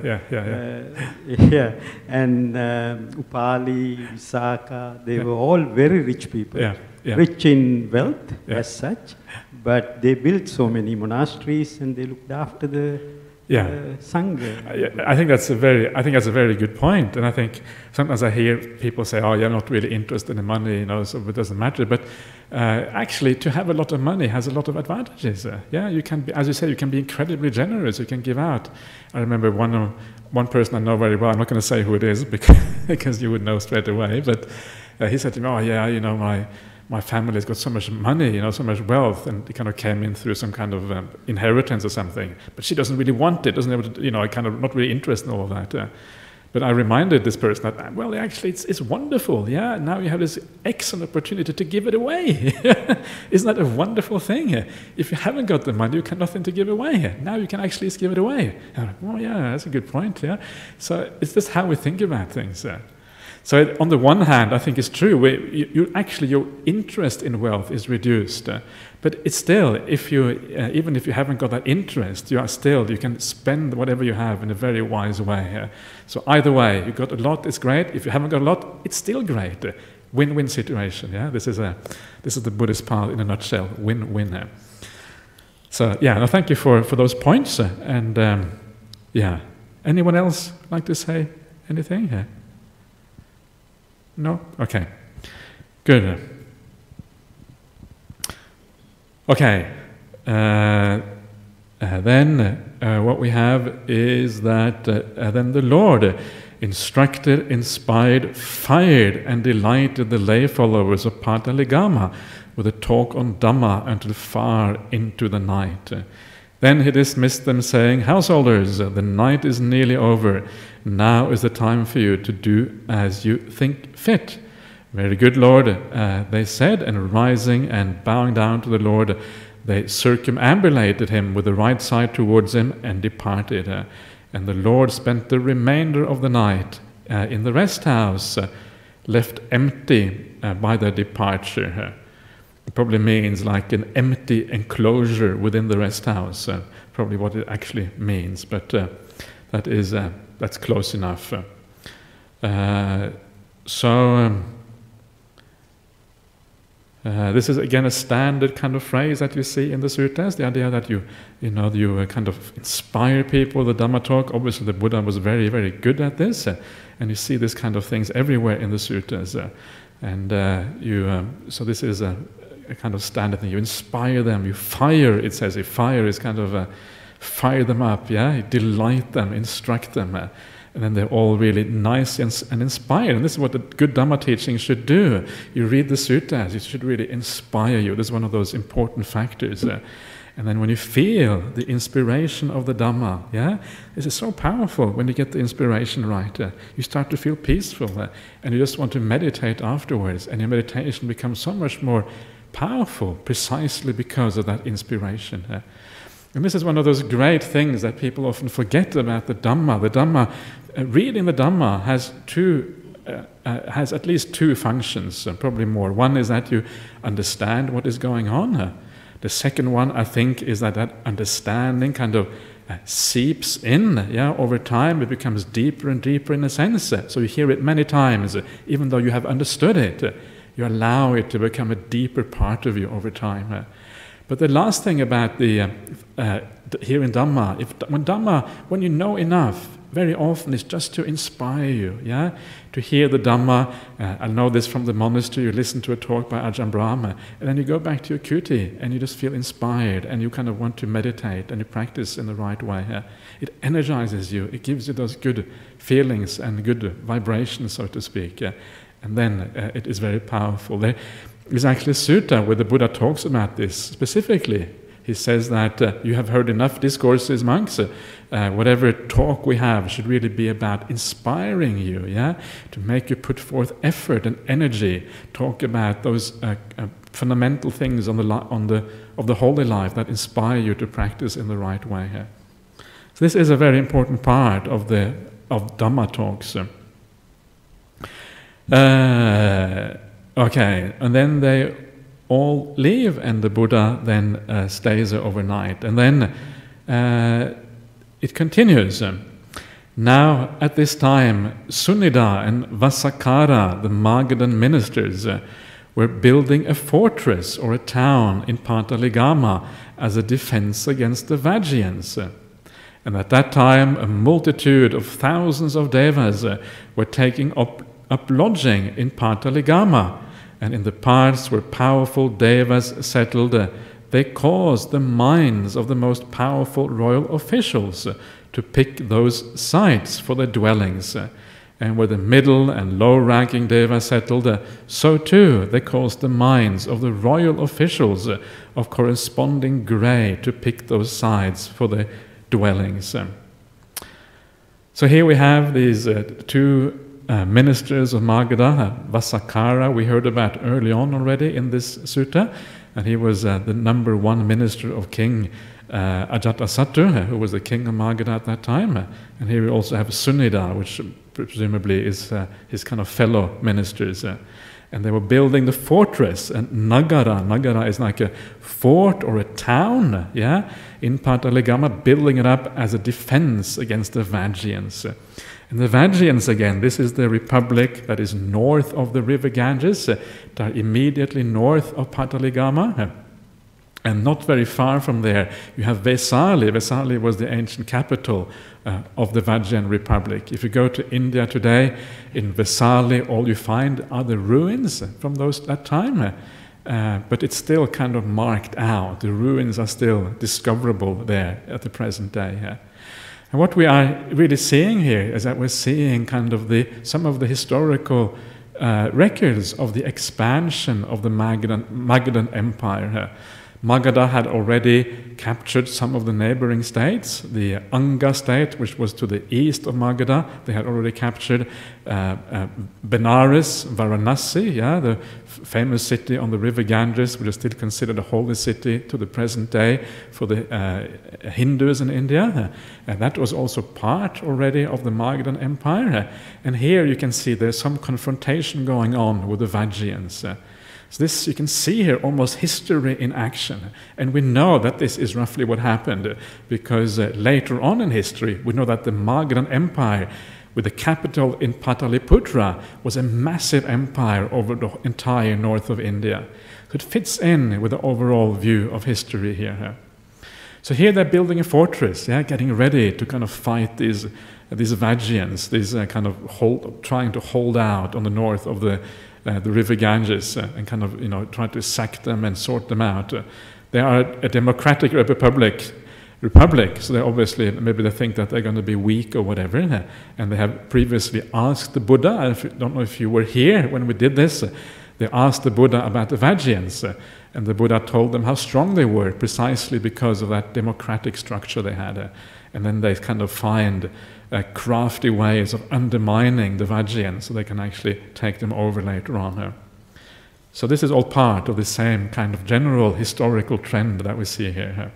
And Upali, Visakha, they were all very rich people, rich in wealth as such, but they built so many monasteries and they looked after the Sangha. I think that's a very good point, and I think sometimes I hear people say, "Oh, you're not really interested in money, so it doesn't matter." But actually, to have a lot of money has a lot of advantages. You can be, as you say, you can be incredibly generous. You can give out. I remember one person I know very well. I'm not going to say who it is because you would know straight away. But he said to me, "Oh, yeah, my family's got so much money, so much wealth, and it kind of came in through some kind of inheritance or something. But she doesn't really want it, kind of not really interested in all of that." But I reminded this person that, well, actually, it's wonderful. Yeah, now you have this excellent opportunity to give it away. Isn't that a wonderful thing? If you haven't got the money, you have nothing to give away. Now you can actually give it away. Oh, yeah, that's a good point. Yeah, so it's just how we think about things. So on the one hand, I think it's true. Your interest in wealth is reduced, but it's still, even if you haven't got that interest, you can spend whatever you have in a very wise way. So either way, you got a lot, it's great. If you haven't got a lot, it's still great. Win-win situation. Yeah, this is the Buddhist path in a nutshell. Win-win. So thank you for those points. And anyone else like to say anything? No? Okay. Good. Okay. Then what we have is that then the Lord instructed, inspired, fired, and delighted the lay followers of Pataligama with a talk on Dhamma until far into the night. Then he dismissed them, saying, "Householders, the night is nearly over. Now is the time for you to do as you think fit." "Very good, Lord," they said, and rising and bowing down to the Lord, they circumambulated him with the right side towards him and departed. And the Lord spent the remainder of the night in the rest house, left empty by their departure. It probably means like an empty enclosure within the rest house, probably what it actually means, but that's close enough. This is again a standard kind of phrase that you see in the suttas, the idea that you kind of inspire people with the Dhamma talk. Obviously the Buddha was very, very good at this, and you see this kind of things everywhere in the suttas. So this is a kind of standard thing. You inspire them, you fire, it says. Fire is kind of fire them up, you delight them, instruct them. And then they're all really nice and inspired. And this is what the good Dhamma teaching should do. You read the suttas, it should really inspire you. This is one of those important factors. And then when you feel the inspiration of the Dhamma, this is so powerful when you get the inspiration right. You start to feel peaceful, and you just want to meditate afterwards. And your meditation becomes so much more powerful precisely because of that inspiration. And this is one of those great things that people often forget about the Dhamma. The Dhamma, reading the Dhamma has at least two functions, and probably more. One is that you understand what is going on. The second one, I think, is that understanding kind of seeps in. Over time it becomes deeper and deeper in a sense. So you hear it many times, even though you have understood it. You allow it to become a deeper part of you over time. But the last thing about here in Dhamma, when you know enough, very often is just to inspire you, yeah? To hear the Dhamma. I know this from the monastery. You listen to a talk by Ajahn Brahma, and then you go back to your kuti, and you just feel inspired, and you kind of want to meditate, and you practice in the right way. It energizes you. It gives you those good feelings and good vibrations, so to speak. And then it is very powerful. There is actually a sutta where the Buddha talks about this specifically. He says that you have heard enough discourses, monks. Whatever talk we have should really be about inspiring you, yeah, to make you put forth effort and energy. Talk about those fundamental things of the holy life that inspire you to practice in the right way. Yeah. So this is a very important part of Dhamma talks. Okay, and then they all leave, and the Buddha then stays there overnight. And then it continues. Now, at this time, Sunida and Vasakara, the Magadhan ministers, were building a fortress or a town in Pataligama as a defense against the Vajjayans. And at that time, a multitude of thousands of devas were taking up lodging in Pataligama. And in the parts where powerful devas settled, they caused the minds of the most powerful royal officials to pick those sites for their dwellings. And where the middle and low-ranking devas settled, so too they caused the minds of the royal officials of corresponding grade to pick those sites for their dwellings. So here we have these two ministers of Magadha. Vasakara we heard about early on already in this sutta, and he was the number one minister of King Ajatasattu, who was the king of Magadha at that time. And here we also have Sunida, which presumably is his kind of fellow ministers. And they were building the fortress, and Nagara is like a fort or a town, yeah, in Pataligama, building it up as a defense against the Vajjayans. And the Vajjayans, again, this is the republic that is north of the river Ganges, that are immediately north of Pataligama. And not very far from there, you have Vesali. Vesali was the ancient capital of the Vajjayan Republic. If you go to India today, in Vesali, all you find are the ruins from that time. But it's still kind of marked out. The ruins are still discoverable there at the present day. And what we are really seeing here is that we're seeing kind of some of the historical records of the expansion of the Magadhan Empire. Magadha had already captured some of the neighboring states. The Anga state, which was to the east of Magadha, they had already captured Benares, Varanasi, yeah, the famous city on the river Ganges, which is still considered a holy city to the present day for the Hindus in India. That was also part already of the Magadhan Empire. And here you can see there's some confrontation going on with the Vajjayans. So this, you can see here almost history in action. And we know that this is roughly what happened, because later on in history, we know that the Magadhan Empire, with the capital in Pataliputra, was a massive empire over the entire north of India. So it fits in with the overall view of history here. So here they're building a fortress, yeah, getting ready to kind of fight these Vajjayans, these kind of trying to hold out on the north of the river Ganges and kind of, try to sack them and sort them out. They are a democratic republic, so they obviously, maybe they think that they're going to be weak or whatever, and they have previously asked the Buddha, I don't know if you were here when we did this, they asked the Buddha about the Vajjayans, and the Buddha told them how strong they were precisely because of that democratic structure they had. And then they kind of find crafty ways of undermining the Vajjayans so they can actually take them over later on. So this is all part of the same kind of general historical trend that we see here.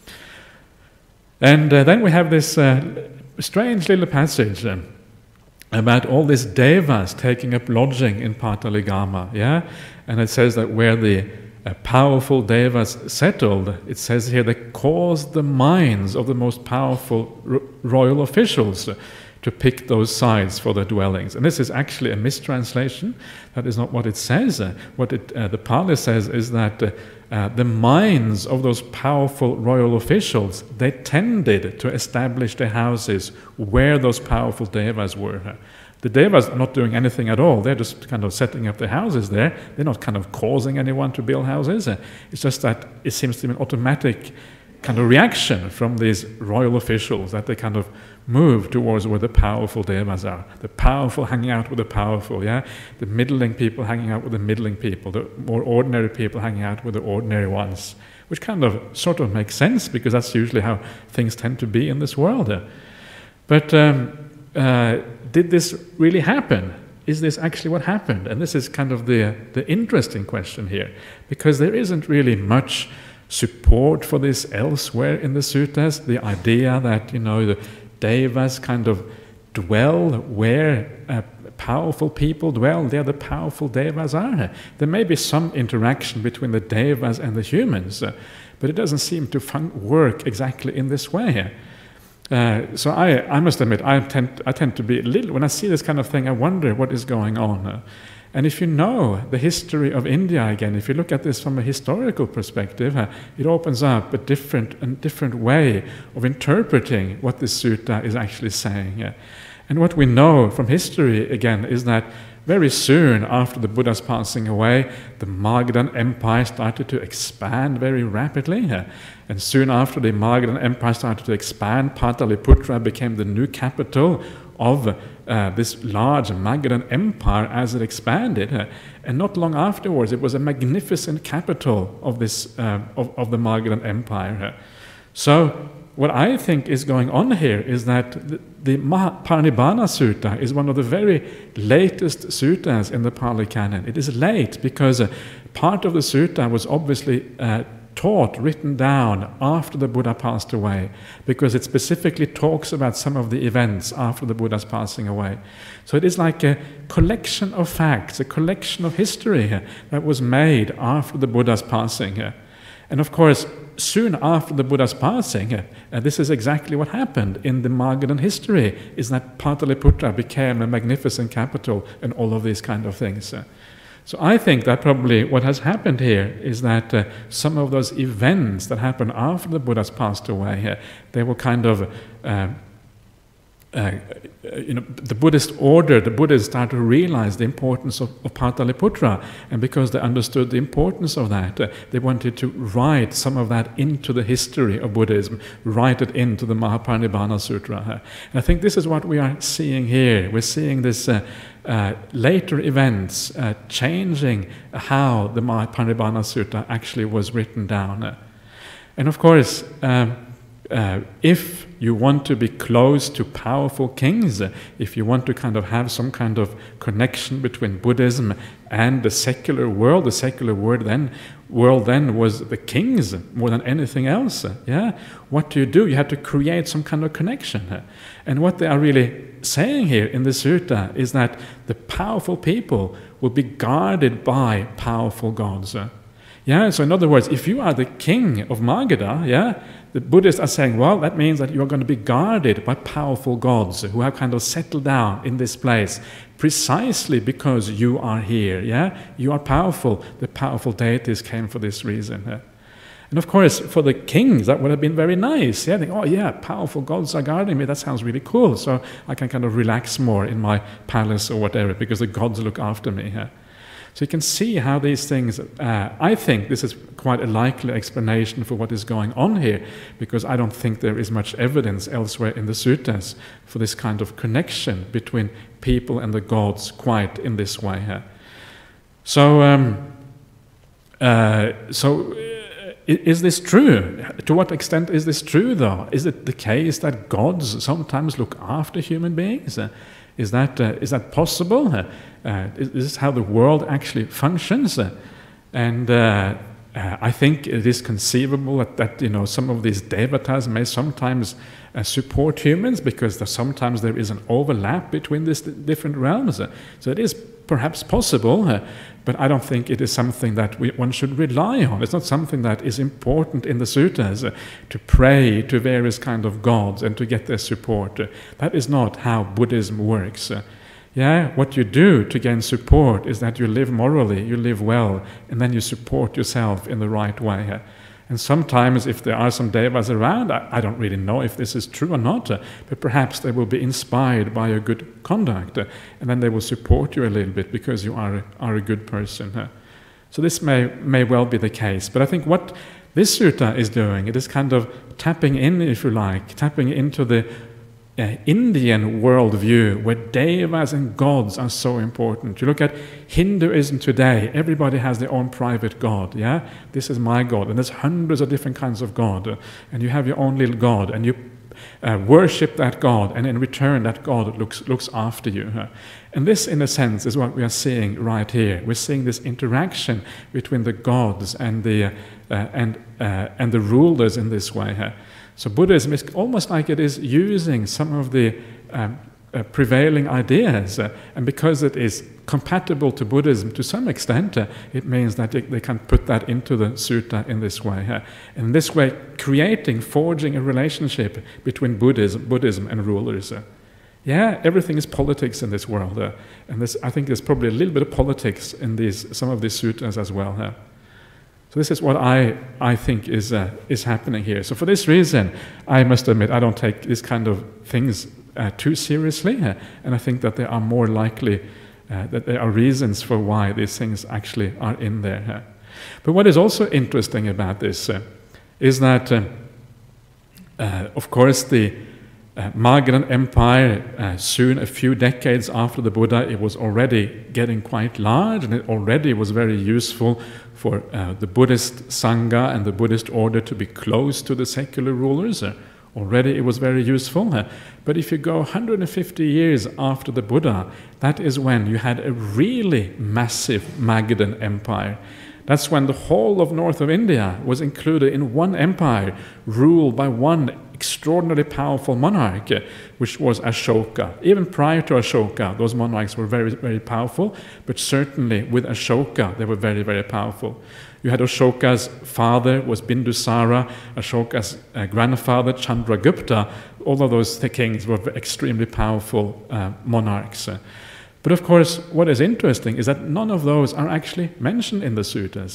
And then we have this strange little passage about all these devas taking up lodging in Pataligama, yeah? And it says that where the powerful devas settled, it says here, they caused the minds of the most powerful royal officials to pick those sites for their dwellings. And this is actually a mistranslation. That is not what it says. The Pali says is that the minds of those powerful royal officials, they tended to establish their houses where those powerful devas were. The devas are not doing anything at all. They're just kind of setting up their houses there. They're not kind of causing anyone to build houses. It's just that it seems to be an automatic kind of reaction from these royal officials, that they kind of move towards where the powerful devas are. The powerful hanging out with the powerful, yeah? The middling people hanging out with the middling people, the more ordinary people hanging out with the ordinary ones, which kind of sort of makes sense, because that's usually how things tend to be in this world. But did this really happen? Is this actually what happened? And this is kind of the interesting question here, because there isn't really much support for this elsewhere in the suttas. The idea that, the devas kind of dwell where powerful people dwell, there the powerful devas are. There may be some interaction between the devas and the humans, but it doesn't seem to work exactly in this way. So I must admit, I tend to be a little, when I see this kind of thing, I wonder what is going on. And if you know the history of India again, if you look at this from a historical perspective, it opens up a different way of interpreting what this sutta is actually saying. And what we know from history again is that very soon after the Buddha's passing away, the Magadhan Empire started to expand very rapidly. And soon after the Magadhan Empire started to expand, Pataliputra became the new capital of this large Magadhan Empire as it expanded. And not long afterwards, it was a magnificent capital of this of the Magadhan Empire. So what I think is going on here is that the Parinibbana Sutta is one of the very latest suttas in the Pali Canon. It is late because part of the sutta was obviously taught, written down after the Buddha passed away, because it specifically talks about some of the events after the Buddha's passing away. So it is like a collection of facts, a collection of history that was made after the Buddha's passing. And of course, soon after the Buddha's passing, this is exactly what happened in the Magadhan history, is that Pataliputra became a magnificent capital and all of these kind of things. So I think that probably what has happened here is that some of those events that happened after the Buddha's passed away, they were kind of the Buddhist order, the Buddhists started to realize the importance of Pataliputra, and because they understood the importance of that, they wanted to write some of that into the history of Buddhism, write it into the Mahaparinibbana Sutra. And I think this is what we are seeing here. We're seeing this later events changing how the Mahaparinibbana Sutta actually was written down. And of course, if you want to be close to powerful kings, if you want to kind of have some kind of connection between Buddhism and the secular world then was the kings more than anything else. Yeah, what do? You have to create some kind of connection. And what they are really saying here in the sutta is that the powerful people will be guarded by powerful gods. Yeah, so in other words, if you are the king of Magadha, yeah, the Buddhists are saying, well, that means that you are going to be guarded by powerful gods who have kind of settled down in this place precisely because you are here, yeah? You are powerful. The powerful deities came for this reason. And of course, for the kings, that would have been very nice. Yeah, think, oh yeah, powerful gods are guarding me. That sounds really cool. So I can kind of relax more in my palace or whatever because the gods look after me. Yeah? So you can see how these things, I think this is quite a likely explanation for what is going on here, because I don't think there is much evidence elsewhere in the suttas for this kind of connection between people and the gods quite in this way. So is this true? To what extent is this true, though? Is it the case that gods sometimes look after human beings? Is that possible? Is this how the world actually functions? And I think it is conceivable that some of these devatas may sometimes support humans, because sometimes there is an overlap between these different realms. So it is perhaps possible, but I don't think it is something that one should rely on. It's not something that is important in the suttas, to pray to various kind of gods and to get their support. That is not how Buddhism works. What you do to gain support is that you live morally, you live well, and then you support yourself in the right way. And sometimes, if there are some devas around, I don't really know if this is true or not, but perhaps they will be inspired by your good conduct, and then they will support you a little bit because you are a good person. So this may well be the case. But I think what this sutta is doing, it is kind of tapping in, if you like, tapping into the Indian worldview, where devas and gods are so important. You look at Hinduism today, everybody has their own private god, This is my god, and there's hundreds of different kinds of god, and you have your own little god, and you worship that god, and in return that god looks after you. And this, in a sense, is what we are seeing right here. We're seeing this interaction between the gods and the rulers in this way. So Buddhism is almost like it is using some of the prevailing ideas, and because it is compatible to Buddhism to some extent, it means that they can put that into the sutta in this way. In this way, forging a relationship between Buddhism and rulers. Everything is politics in this world, and I think there's probably a little bit of politics in some of these suttas as well. So this is what I think is happening here. So for this reason, I must admit, I don't take these kind of things too seriously, and I think that there are more likely, that there are reasons for why these things actually are in there. But what is also interesting about this is that, of course, the Magadhan Empire, soon a few decades after the Buddha, it was already getting quite large, and it already was very useful for the Buddhist Sangha and the Buddhist order to be close to the secular rulers. Already it was very useful. But if you go 150 years after the Buddha, that is when you had a really massive Magadhan Empire. That's when the whole of north of India was included in one empire, ruled by one extraordinarily powerful monarch, which was Ashoka. Even prior to Ashoka, those monarchs were very, very powerful, but certainly with Ashoka, they were very, very powerful. You had Ashoka's father was Bindusara, Ashoka's grandfather Chandragupta. All of those kings were extremely powerful monarchs. But of course, what is interesting is that none of those are actually mentioned in the suttas.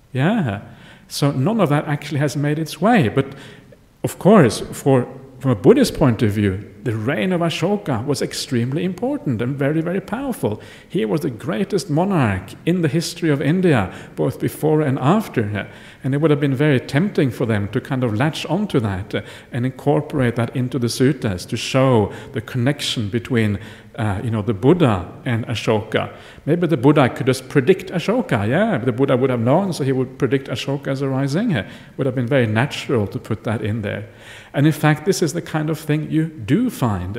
So none of that actually has made its way. But of course, from a Buddhist point of view, the reign of Ashoka was extremely important and very, very powerful. He was the greatest monarch in the history of India, both before and after. And it would have been very tempting for them to kind of latch onto that and incorporate that into the suttas to show the connection between the Buddha and Ashoka. Maybe the Buddha could just predict Ashoka, the Buddha would have known, so he would predict Ashoka's arising. It would have been very natural to put that in there. And in fact, this is the kind of thing you do find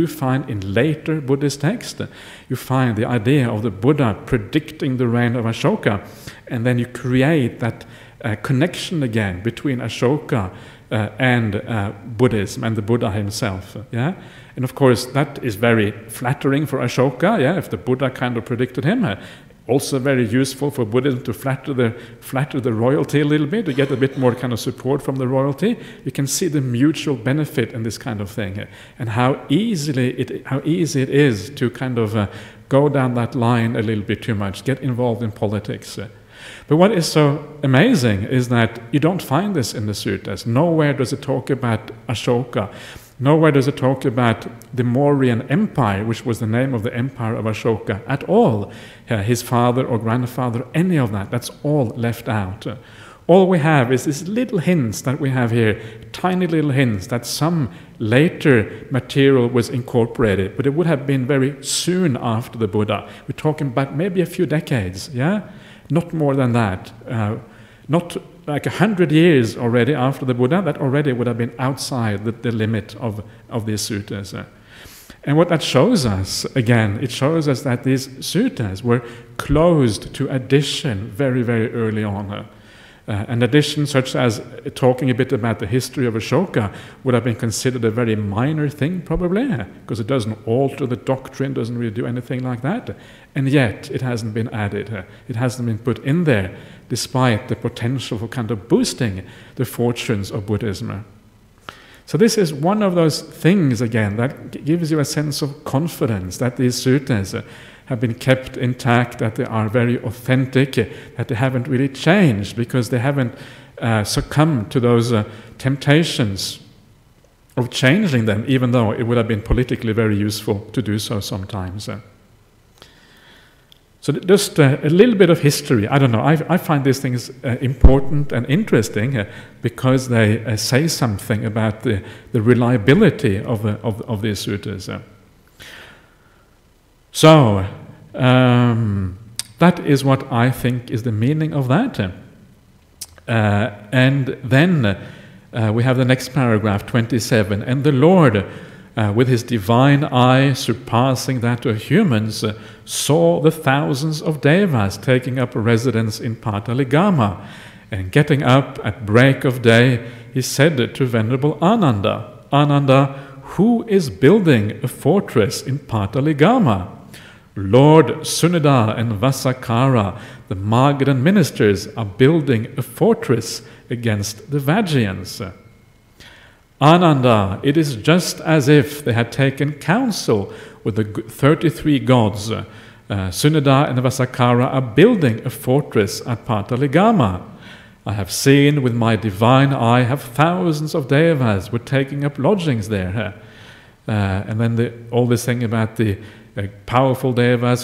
in later Buddhist texts. You find the idea of the Buddha predicting the reign of Ashoka, and then you create that connection again between Ashoka and Buddhism and the Buddha himself. And of course, that is very flattering for Ashoka, if the Buddha kind of predicted him. Also very useful for Buddhism to flatter the royalty a little bit, to get a bit more kind of support from the royalty. You can see the mutual benefit in this kind of thing, and how easy it is to kind of go down that line a little bit too much, get involved in politics. But what is so amazing is that you don't find this in the suttas. Nowhere does it talk about Ashoka. Nowhere does it talk about the Mauryan Empire, which was the name of the empire of Ashoka, at all. His father or grandfather, any of that, that's all left out. All we have is these little hints that we have here, tiny little hints that some later material was incorporated, but it would have been very soon after the Buddha. We're talking about maybe a few decades, Not more than that. Not like 100 years already after the Buddha, that already would have been outside the limit of these suttas. And what that shows us, again, it shows us that these suttas were closed to addition very, very early on. An addition such as talking a bit about the history of Ashoka would have been considered a very minor thing, probably, because it doesn't alter the doctrine, doesn't really do anything like that. And yet, it hasn't been added. It hasn't been put in there, despite the potential for kind of boosting the fortunes of Buddhism. So this is one of those things, again, that gives you a sense of confidence that these suttas have been kept intact, that they are very authentic, that they haven't really changed because they haven't succumbed to those temptations of changing them, even though it would have been politically very useful to do so sometimes. So just a little bit of history. I don't know, I find these things important and interesting because they say something about the reliability of these suttas. So, that is what I think is the meaning of that. And then we have the next paragraph, 27. And the Lord, with his divine eye surpassing that of humans, saw the thousands of devas taking up residence in Pataligama. And getting up at break of day, he said to Venerable Ananda, Ananda, who is building a fortress in Pataligama? Lord Sunada and Vasakara, the Magadhan ministers, are building a fortress against the Vajjayans. Ananda, it is just as if they had taken counsel with the 33 gods. Sunada and Vasakara are building a fortress at Pataligama. I have seen with my divine eye have thousands of devas were taking up lodgings there. And then all this thing about the powerful devas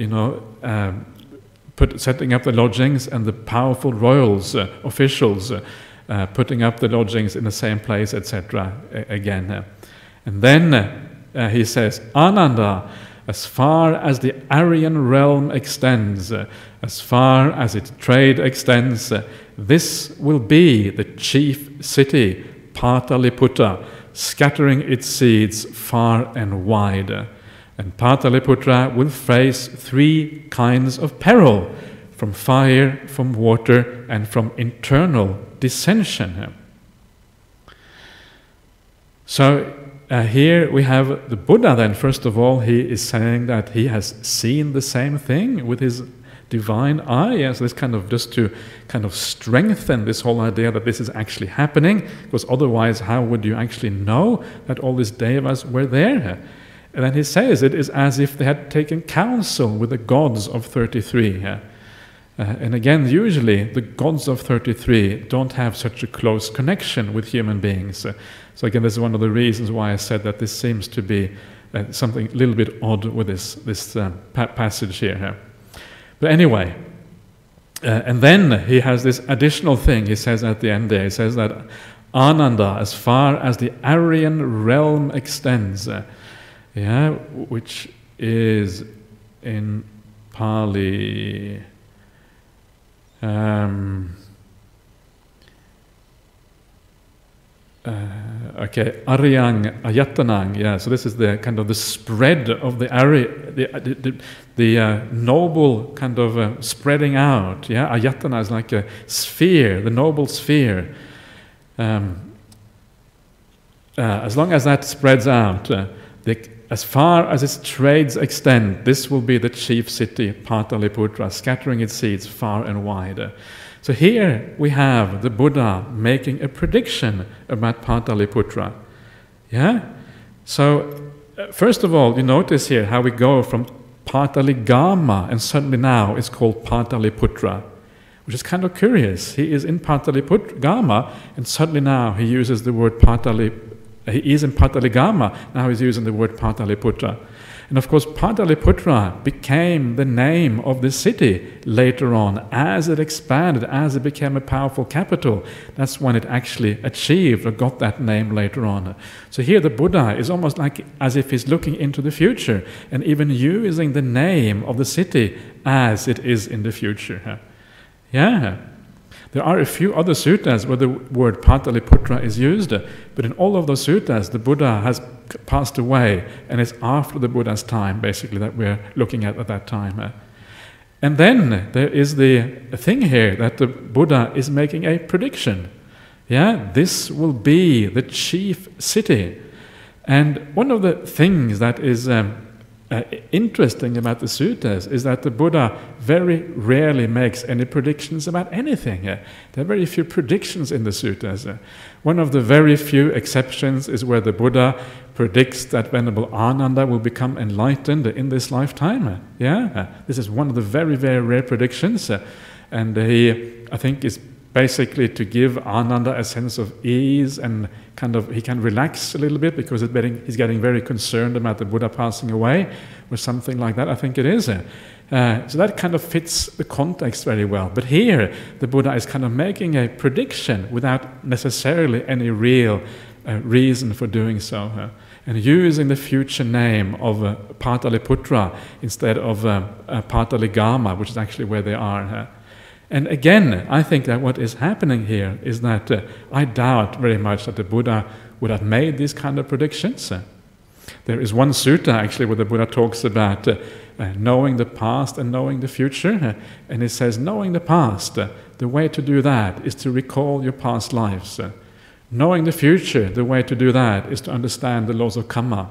setting up the lodgings, and the powerful royals, officials, putting up the lodgings in the same place, etc. Again. And then he says, Ananda, as far as the Aryan realm extends, as far as its trade extends, this will be the chief city, Pataliputra, scattering its seeds far and wide. And Pataliputra will face 3 kinds of peril, from fire, from water, and from internal dissension. So here we have the Buddha then. First of all, he is saying that he has seen the same thing with his divine eye. So this kind of just to kind of strengthen this whole idea that this is actually happening, because otherwise how would you actually know that all these devas were there? And then he says it is as if they had taken counsel with the gods of 33. And again, usually the gods of 33 don't have such a close connection with human beings. So again, this is one of the reasons why I said that this seems to be something a little bit odd with this passage here. But anyway, and then he has this additional thing he says at the end there. He says that Ananda, as far as the Aryan realm extends, which is in Pali. Aryang Ayatanang. So this is the kind of the spread of the noble kind of spreading out. Ayatana is like a sphere, the noble sphere. As long as that spreads out, as far as its trades extend, this will be the chief city, Pataliputra, scattering its seeds far and wide. So here we have the Buddha making a prediction about Pataliputra. So first of all, you notice here how we go from Pataligama, and suddenly now it's called Pataliputra, which is kind of curious. He is in Pataligama, and suddenly now he uses the word He is in Pataligama, now he's using the word Pataliputra. And of course, Pataliputra became the name of the city later on, as it expanded, as it became a powerful capital. That's when it actually achieved or got that name later on. So here the Buddha is almost like as if he's looking into the future, and even using the name of the city as it is in the future. There are a few other suttas where the word Pataliputra is used, but in all of those suttas, the Buddha has passed away, and it's after the Buddha's time, basically, that we're looking at that time. And then there is the thing here that the Buddha is making a prediction. Yeah, this will be the chief city. And one of the things that is interesting about the suttas is that the Buddha very rarely makes any predictions about anything. There are very few predictions in the suttas. One of the very few exceptions is where the Buddha predicts that Venerable Ananda will become enlightened in this lifetime. This is one of the very, very rare predictions. And he, I think, is basically to give Ananda a sense of ease and kind of he can relax a little bit because he's getting very concerned about the Buddha passing away or something like that, I think it is. So that kind of fits the context very well. But here, the Buddha is kind of making a prediction without necessarily any real reason for doing so. And using the future name of Pataliputra instead of Pataligama, which is actually where they are. And again, I think that what is happening here is that I doubt very much that the Buddha would have made these kind of predictions. There is one sutta actually where the Buddha talks about knowing the past and knowing the future. And it says, knowing the past, the way to do that is to recall your past lives. Knowing the future, the way to do that is to understand the laws of karma.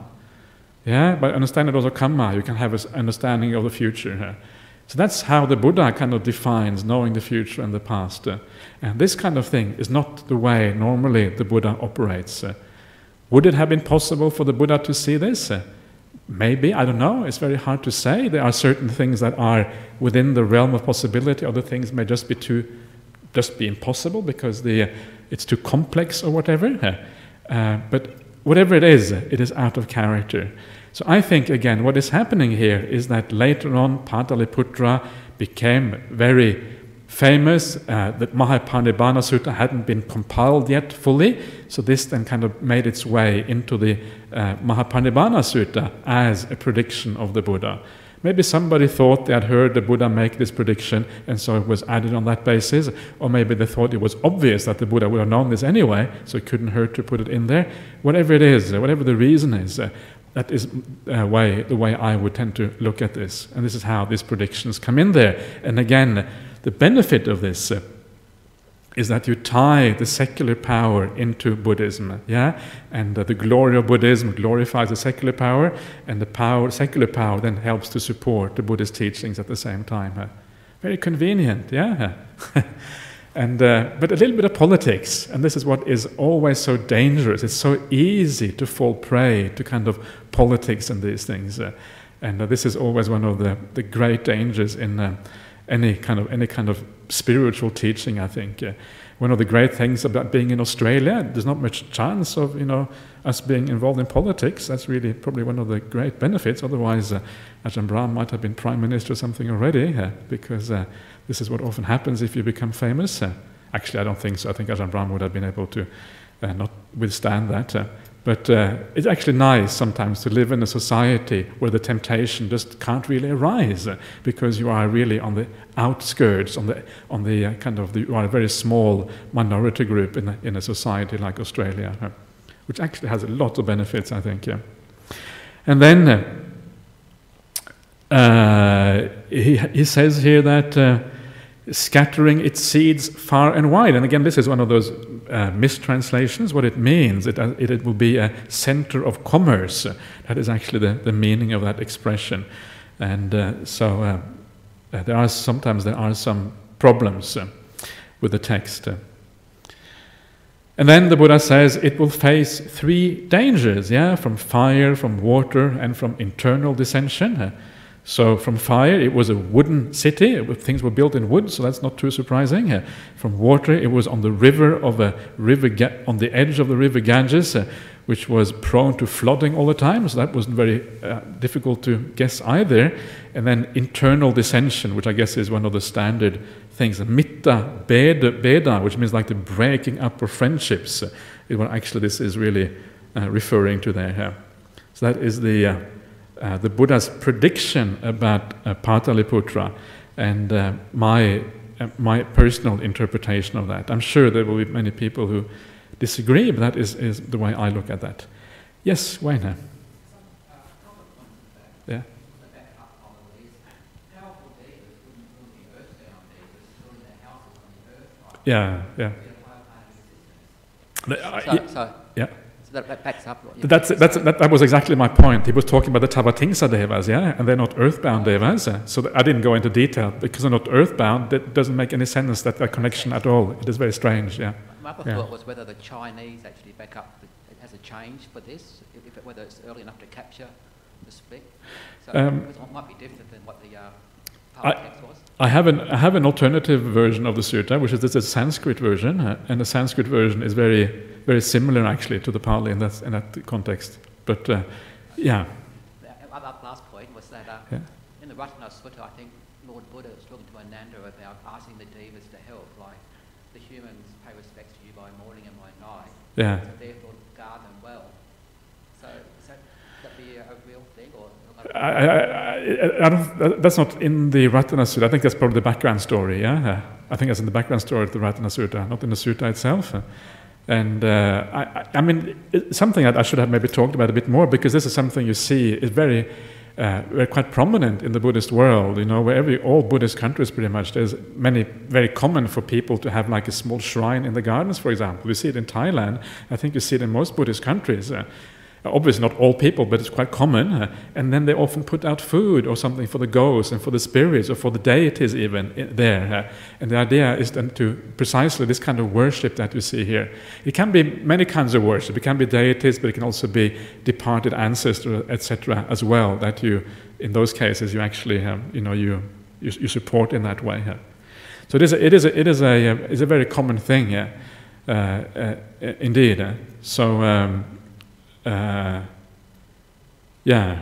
By understanding the laws of karma, you can have an understanding of the future. So that's how the Buddha kind of defines knowing the future and the past. And this kind of thing is not the way normally the Buddha operates. Would it have been possible for the Buddha to see this? Maybe, I don't know. It's very hard to say. There are certain things that are within the realm of possibility. Other things may just be impossible because it's too complex or whatever. But whatever it is out of character. So I think, again, what is happening here is that later on Pataliputra became very famous. The Mahaparinibbana Sutta hadn't been compiled yet fully, so this then kind of made its way into the Mahaparinibbana Sutta as a prediction of the Buddha. Maybe somebody thought they had heard the Buddha make this prediction and so it was added on that basis, or maybe they thought it was obvious that the Buddha would have known this anyway, so it couldn't hurt to put it in there. Whatever it is, whatever the reason is, that is the way I would tend to look at this. And this is how these predictions come in there. And again, the benefit of this is that you tie the secular power into Buddhism, and the glory of Buddhism glorifies the secular power, and the secular power then helps to support the Buddhist teachings at the same time. Very convenient, And but a little bit of politics, and this is what is always so dangerous. It's so easy to fall prey to kind of politics and these things, and this is always one of the great dangers in any kind of spiritual teaching. I think one of the great things about being in Australia, there's not much chance of us being involved in politics. That's really probably one of the great benefits. Otherwise, Ajahn Brahm might have been Prime Minister or something already, because this is what often happens if you become famous. Actually, I don't think so. I think Ajahn Brahm would have been able to not withstand that. But it's actually nice sometimes to live in a society where the temptation just can't really arise, because you are really on the outskirts, you are a very small minority group in a society like Australia, which actually has a lot of benefits, I think. And then he says here that scattering its seeds far and wide. And again, this is one of those mistranslations. What it means, it will be a center of commerce. That is actually the meaning of that expression. And so there are some problems with the text. And then the Buddha says it will face three dangers, from fire, from water, and from internal dissension. So from fire, it was a wooden city. Things were built in wood, so that's not too surprising. From water, it was on the on the edge of the river Ganges, which was prone to flooding all the time. So that wasn't very difficult to guess either. And then internal dissension, which I guess is one of the standard things. Mitta Beda, which means like the breaking up of friendships, is what actually this is really referring to there. So that is the Buddha's prediction about Pataliputra, and my personal interpretation of that. I'm sure there will be many people who disagree, but that is the way I look at that. Yes, Wayne. Yeah. Yeah, yeah. Yeah. So that backs up what that was exactly my point. He was talking about the Tavatimsa Devas, yeah, and they're not earthbound Devas. So I didn't go into detail because they're not earthbound. That doesn't make any sense, that connection at all. It is very strange, yeah. My other thought was whether the Chinese actually back up as a change for this, whether it's early enough to capture the split. So it might be different than what the Pali text was. I have an alternative version of the sutta, which is the Sanskrit version, and the Sanskrit version is very, very similar actually to the Pali in that context. But yeah. Our last point was that in the Ratana Sutta, I think Lord Buddha was talking to Ananda about asking the devas to help, like the humans pay respects to you by morning and by night. Yeah. So therefore guard them well. So that be a real thing, or? I don't. That's not in the Ratana Sutta. I think that's probably the background story. Yeah, I think that's in the background story of the Ratana Sutta, not in the sutta itself. And I mean, it's something that I should have maybe talked about a bit more, because this is something you see is very quite prominent in the Buddhist world. You know, all Buddhist countries pretty much, there's many very common for people to have like a small shrine in the gardens, for example. We see it in Thailand. I think you see it in most Buddhist countries. Obviously not all people, but it's quite common. And then they often put out food or something for the ghosts and for the spirits or for the deities even there. And the idea is then to precisely this kind of worship that you see here. It can be many kinds of worship. It can be deities, but it can also be departed ancestors, etc. as well, that you, in those cases, you actually you support in that way. So it is a very common thing, indeed. Yeah.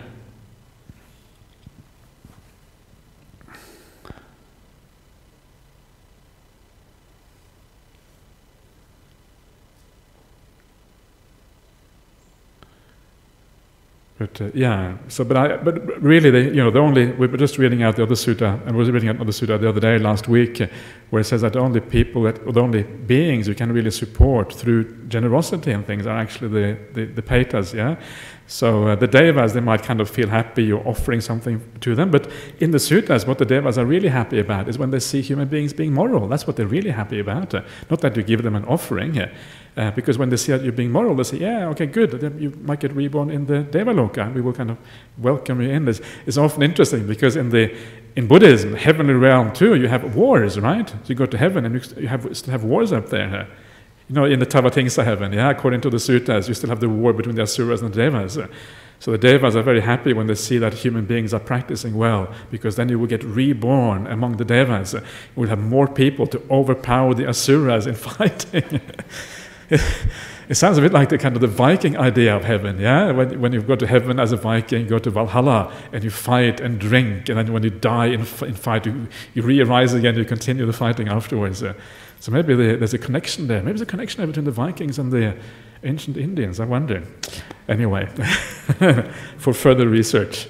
But but really, we were just reading out the other sutta, and we were reading out another sutta the other day, last week, where it says that the only beings you can really support through generosity and things are actually the Petas, yeah. So the Devas, they might kind of feel happy you're offering something to them, but in the suttas, what the Devas are really happy about is when they see human beings being moral. That's what they're really happy about. Not that you give them an offering, because when they see that you're being moral, they say, yeah, okay, good, then you might get reborn in the Devaloka, we will kind of welcome you in. It's often interesting, because in Buddhism, heavenly realm too, you have wars, right? So you go to heaven and you still have wars up there. You know, in the Tavatimsa heaven, according to the suttas, you still have the war between the Asuras and the Devas. So the Devas are very happy when they see that human beings are practicing well, because then you will get reborn among the Devas. You will have more people to overpower the Asuras in fighting. It sounds a bit like the Viking idea of heaven, yeah? When you go to heaven as a Viking, you go to Valhalla and you fight and drink, and then when you die in fight, you re-arise again, you continue the fighting afterwards. So maybe there's a connection there. Maybe there's a connection between the Vikings and the ancient Indians, I wonder. Anyway, for further research.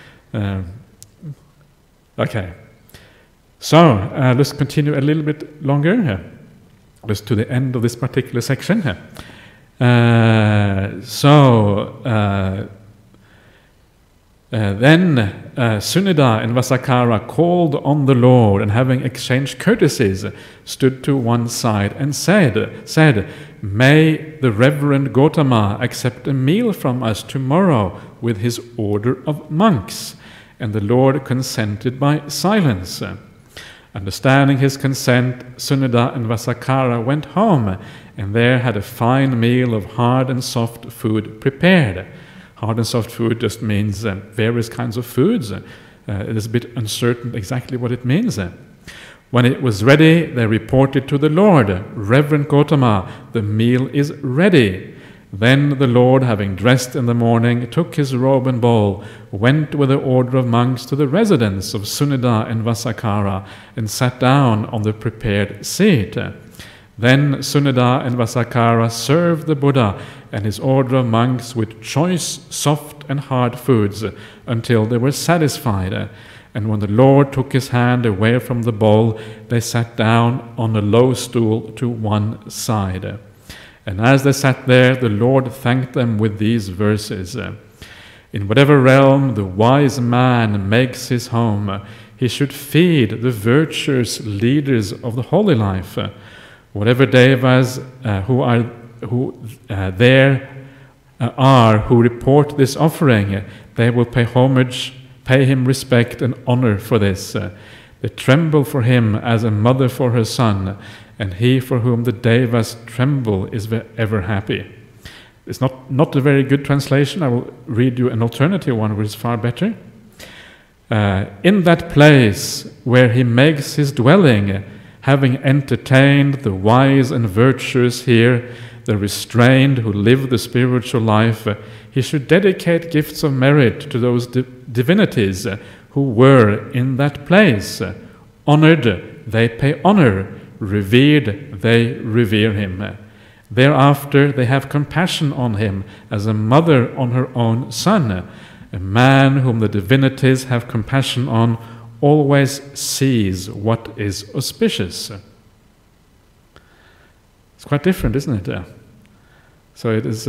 Okay. So, let's continue a little bit longer. Just to the end of this particular section. Then Sunida and Vasakara called on the Lord, and having exchanged courtesies, stood to one side and said, "May the Reverend Gautama accept a meal from us tomorrow with his order of monks." And the Lord consented by silence. Understanding his consent, Sunida and Vasakara went home, and there had a fine meal of hard and soft food prepared. Hard and soft food just means various kinds of foods. It is a bit uncertain exactly what it means. When it was ready, they reported to the Lord, "Reverend Gautama, the meal is ready." Then the Lord, having dressed in the morning, took his robe and bowl, went with the order of monks to the residence of Sunida and Vasakara, and sat down on the prepared seat. Then Sunida and Vasakara served the Buddha and his order of monks with choice, soft and hard foods until they were satisfied. And when the Lord took his hand away from the bowl, they sat down on a low stool to one side. And as they sat there, the Lord thanked them with these verses. In whatever realm the wise man makes his home, he should feed the virtuous leaders of the holy life. Whatever devas who report this offering, they will pay homage, pay him respect and honor for this. They tremble for him as a mother for her son, and he for whom the devas tremble is ever happy. It's not a very good translation. I will read you an alternative one which is far better. In that place where he makes his dwelling, having entertained the wise and virtuous here, the restrained who live the spiritual life, he should dedicate gifts of merit to those divinities who were in that place. Honored, they pay honor. Revered, they revere him. Thereafter, they have compassion on him as a mother on her own son. A man whom the divinities have compassion on always sees what is auspicious. It's quite different, isn't it? So it is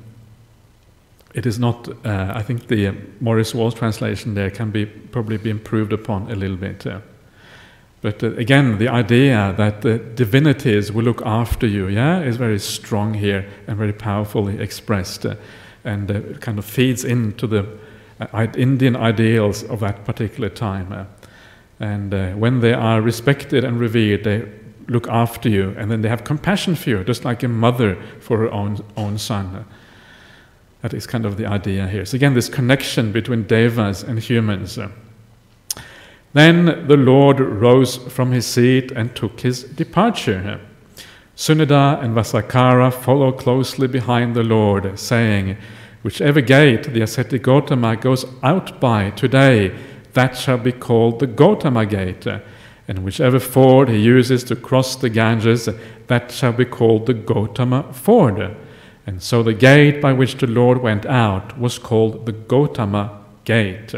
not. I think the Maurice Wall's translation there can probably be improved upon a little bit. But again, the idea that the divinities will look after you, is very strong here and very powerfully expressed, and kind of feeds into the Indian ideals of that particular time. And when they are respected and revered, they look after you, and then they have compassion for you, just like a mother for her own son. That is kind of the idea here. So again, this connection between devas and humans. Then the Lord rose from his seat and took his departure. Sunida and Vasakara follow closely behind the Lord, saying, "Whichever gate the ascetic Gautama goes out by today, that shall be called the Gautama gate, and whichever ford he uses to cross the Ganges, that shall be called the Gautama ford." And so the gate by which the Lord went out was called the Gautama gate.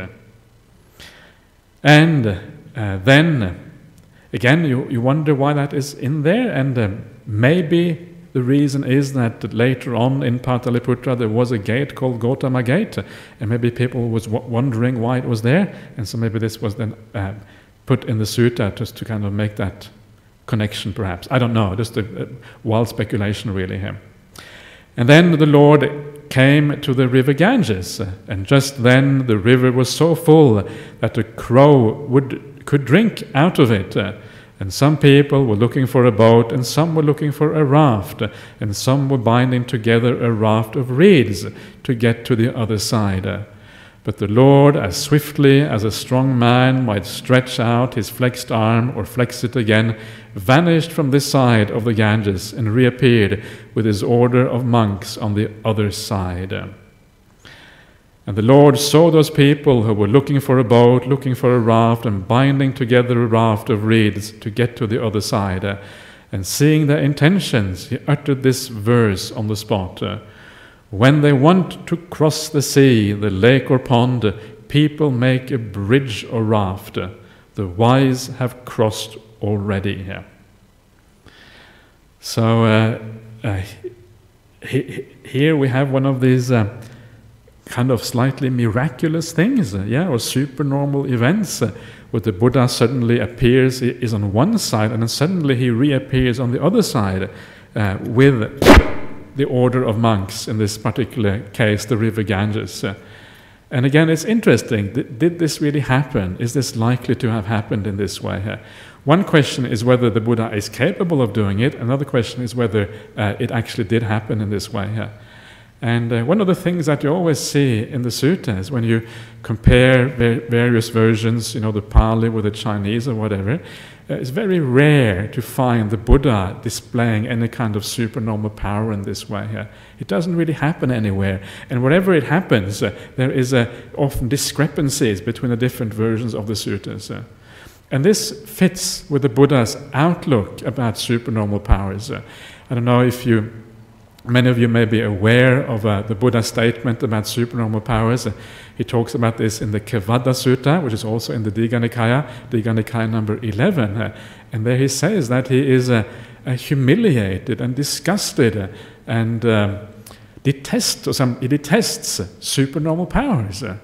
And then, again, you wonder why that is in there, and maybe the reason is that later on in Pataliputra there was a gate called Gautama Gate, and maybe people was wondering why it was there, and so maybe this was then put in the sutta just to kind of make that connection, perhaps. I don't know, just a wild speculation really here. And then the Lord came to the river Ganges, and just then the river was so full that a crow could drink out of it. And some people were looking for a boat, and some were looking for a raft, and some were binding together a raft of reeds to get to the other side. But the Lord, as swiftly as a strong man might stretch out his flexed arm or flex it again, vanished from this side of the Ganges and reappeared with his order of monks on the other side. And the Lord saw those people who were looking for a boat, looking for a raft, and binding together a raft of reeds to get to the other side. And seeing their intentions, he uttered this verse on the spot. When they want to cross the sea, the lake or pond, people make a bridge or raft. The wise have crossed already here. So here we have one of these kind of slightly miraculous things, or supernormal events, where the Buddha suddenly appears, is on one side, and then suddenly he reappears on the other side with the order of monks, in this particular case, the river Ganges. And again, it's interesting, did this really happen? Is this likely to have happened in this way? One question is whether the Buddha is capable of doing it. Another question is whether it actually did happen in this way. And one of the things that you always see in the suttas, when you compare various versions, the Pali with the Chinese or whatever, it's very rare to find the Buddha displaying any kind of supernormal power in this way. It doesn't really happen anywhere. And wherever it happens, there is often discrepancies between the different versions of the suttas. And this fits with the Buddha's outlook about supernormal powers. I don't know if many of you may be aware of the Buddha's statement about supernormal powers. He talks about this in the Kevada Sutta, which is also in the Digha Nikaya number 11. And there he says that he is humiliated and disgusted and he detests supernormal powers.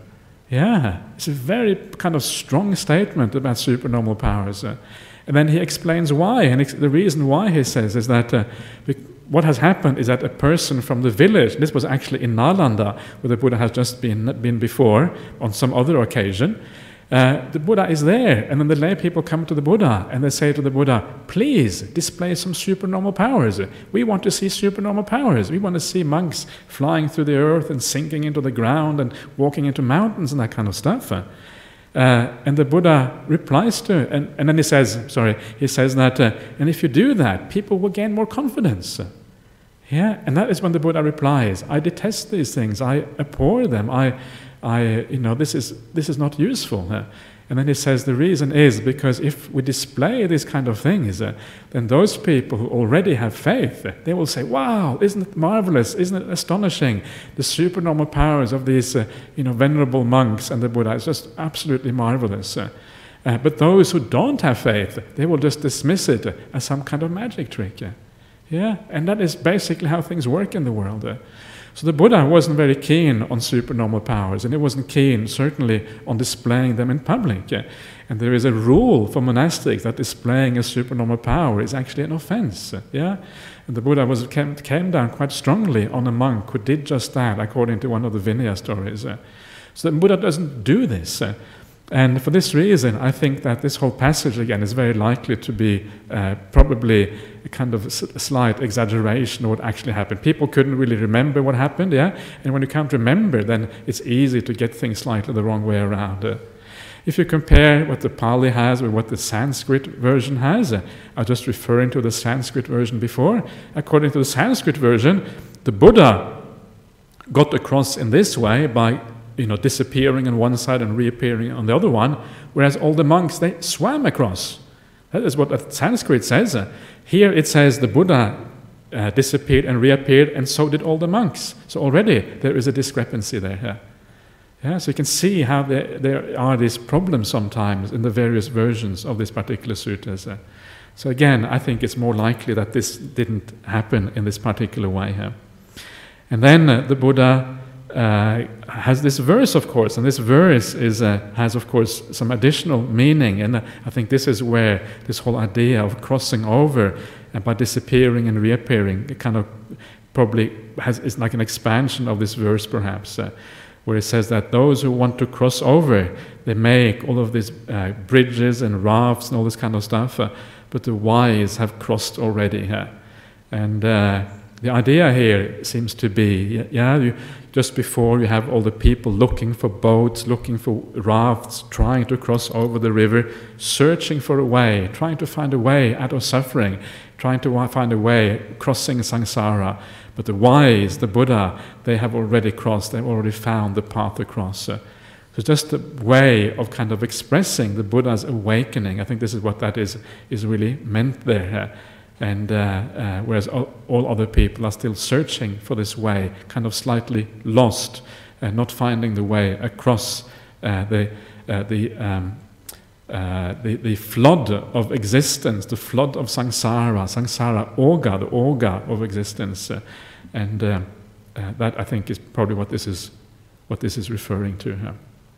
Yeah, it's a very kind of strong statement about supernormal powers. And then he explains why, and the reason why he says is that what has happened is that a person from the village, this was actually in Nalanda, where the Buddha has just been before, on some other occasion, the Buddha is there, and then the lay people come to the Buddha, and they say to the Buddha, please display some supernormal powers. We want to see supernormal powers. We want to see monks flying through the earth and sinking into the ground and walking into mountains and that kind of stuff. And the Buddha replies to it, and then he says that, and if you do that, people will gain more confidence. Yeah, and that is when the Buddha replies, I detest these things, I abhor them, this is not useful. And then he says the reason is because if we display these kind of things, then those people who already have faith, they will say, wow, isn't it marvelous, isn't it astonishing, the supernormal powers of these venerable monks and the Buddha is just absolutely marvelous. But those who don't have faith, they will just dismiss it as some kind of magic trick. Yeah, and that is basically how things work in the world. So the Buddha wasn't very keen on supernormal powers, and he wasn't keen, certainly, on displaying them in public. And there is a rule for monastics that displaying a supernormal power is actually an offense. Yeah, and the Buddha came down quite strongly on a monk who did just that, according to one of the Vinaya stories. So the Buddha doesn't do this. And for this reason, I think that this whole passage, again, is very likely to be probably a kind of slight exaggeration of what actually happened. People couldn't really remember what happened, yeah? And when you can't remember, then it's easy to get things slightly the wrong way around. If you compare what the Pali has with what the Sanskrit version has, I was just referring to the Sanskrit version before. According to the Sanskrit version, the Buddha got across in this way by disappearing on one side and reappearing on the other one, whereas all the monks, they swam across. That is what the Sanskrit says. Here it says the Buddha disappeared and reappeared, and so did all the monks. So already there is a discrepancy there. Yeah, so you can see how there are these problems sometimes in the various versions of this particular suttas. So again, I think it's more likely that this didn't happen in this particular way. And then the Buddha has this verse, of course, and this verse has, of course, some additional meaning, and I think this is where this whole idea of crossing over and by disappearing and reappearing, it kind of probably is like an expansion of this verse, perhaps, where it says that those who want to cross over, they make all of these bridges and rafts and all this kind of stuff, but the wise have crossed already. And the idea here seems to be, just before you have all the people looking for boats, looking for rafts, trying to cross over the river, searching for a way, trying to find a way out of suffering, trying to find a way crossing samsara. But the wise, the Buddha, they have already crossed, they've already found the path across. So just a way of kind of expressing the Buddha's awakening. I think this is what that is really meant there. And whereas all other people are still searching for this way, kind of slightly lost, not finding the way across the flood of existence, the flood of samsara oga, the oga of existence, and that I think is probably what this is referring to.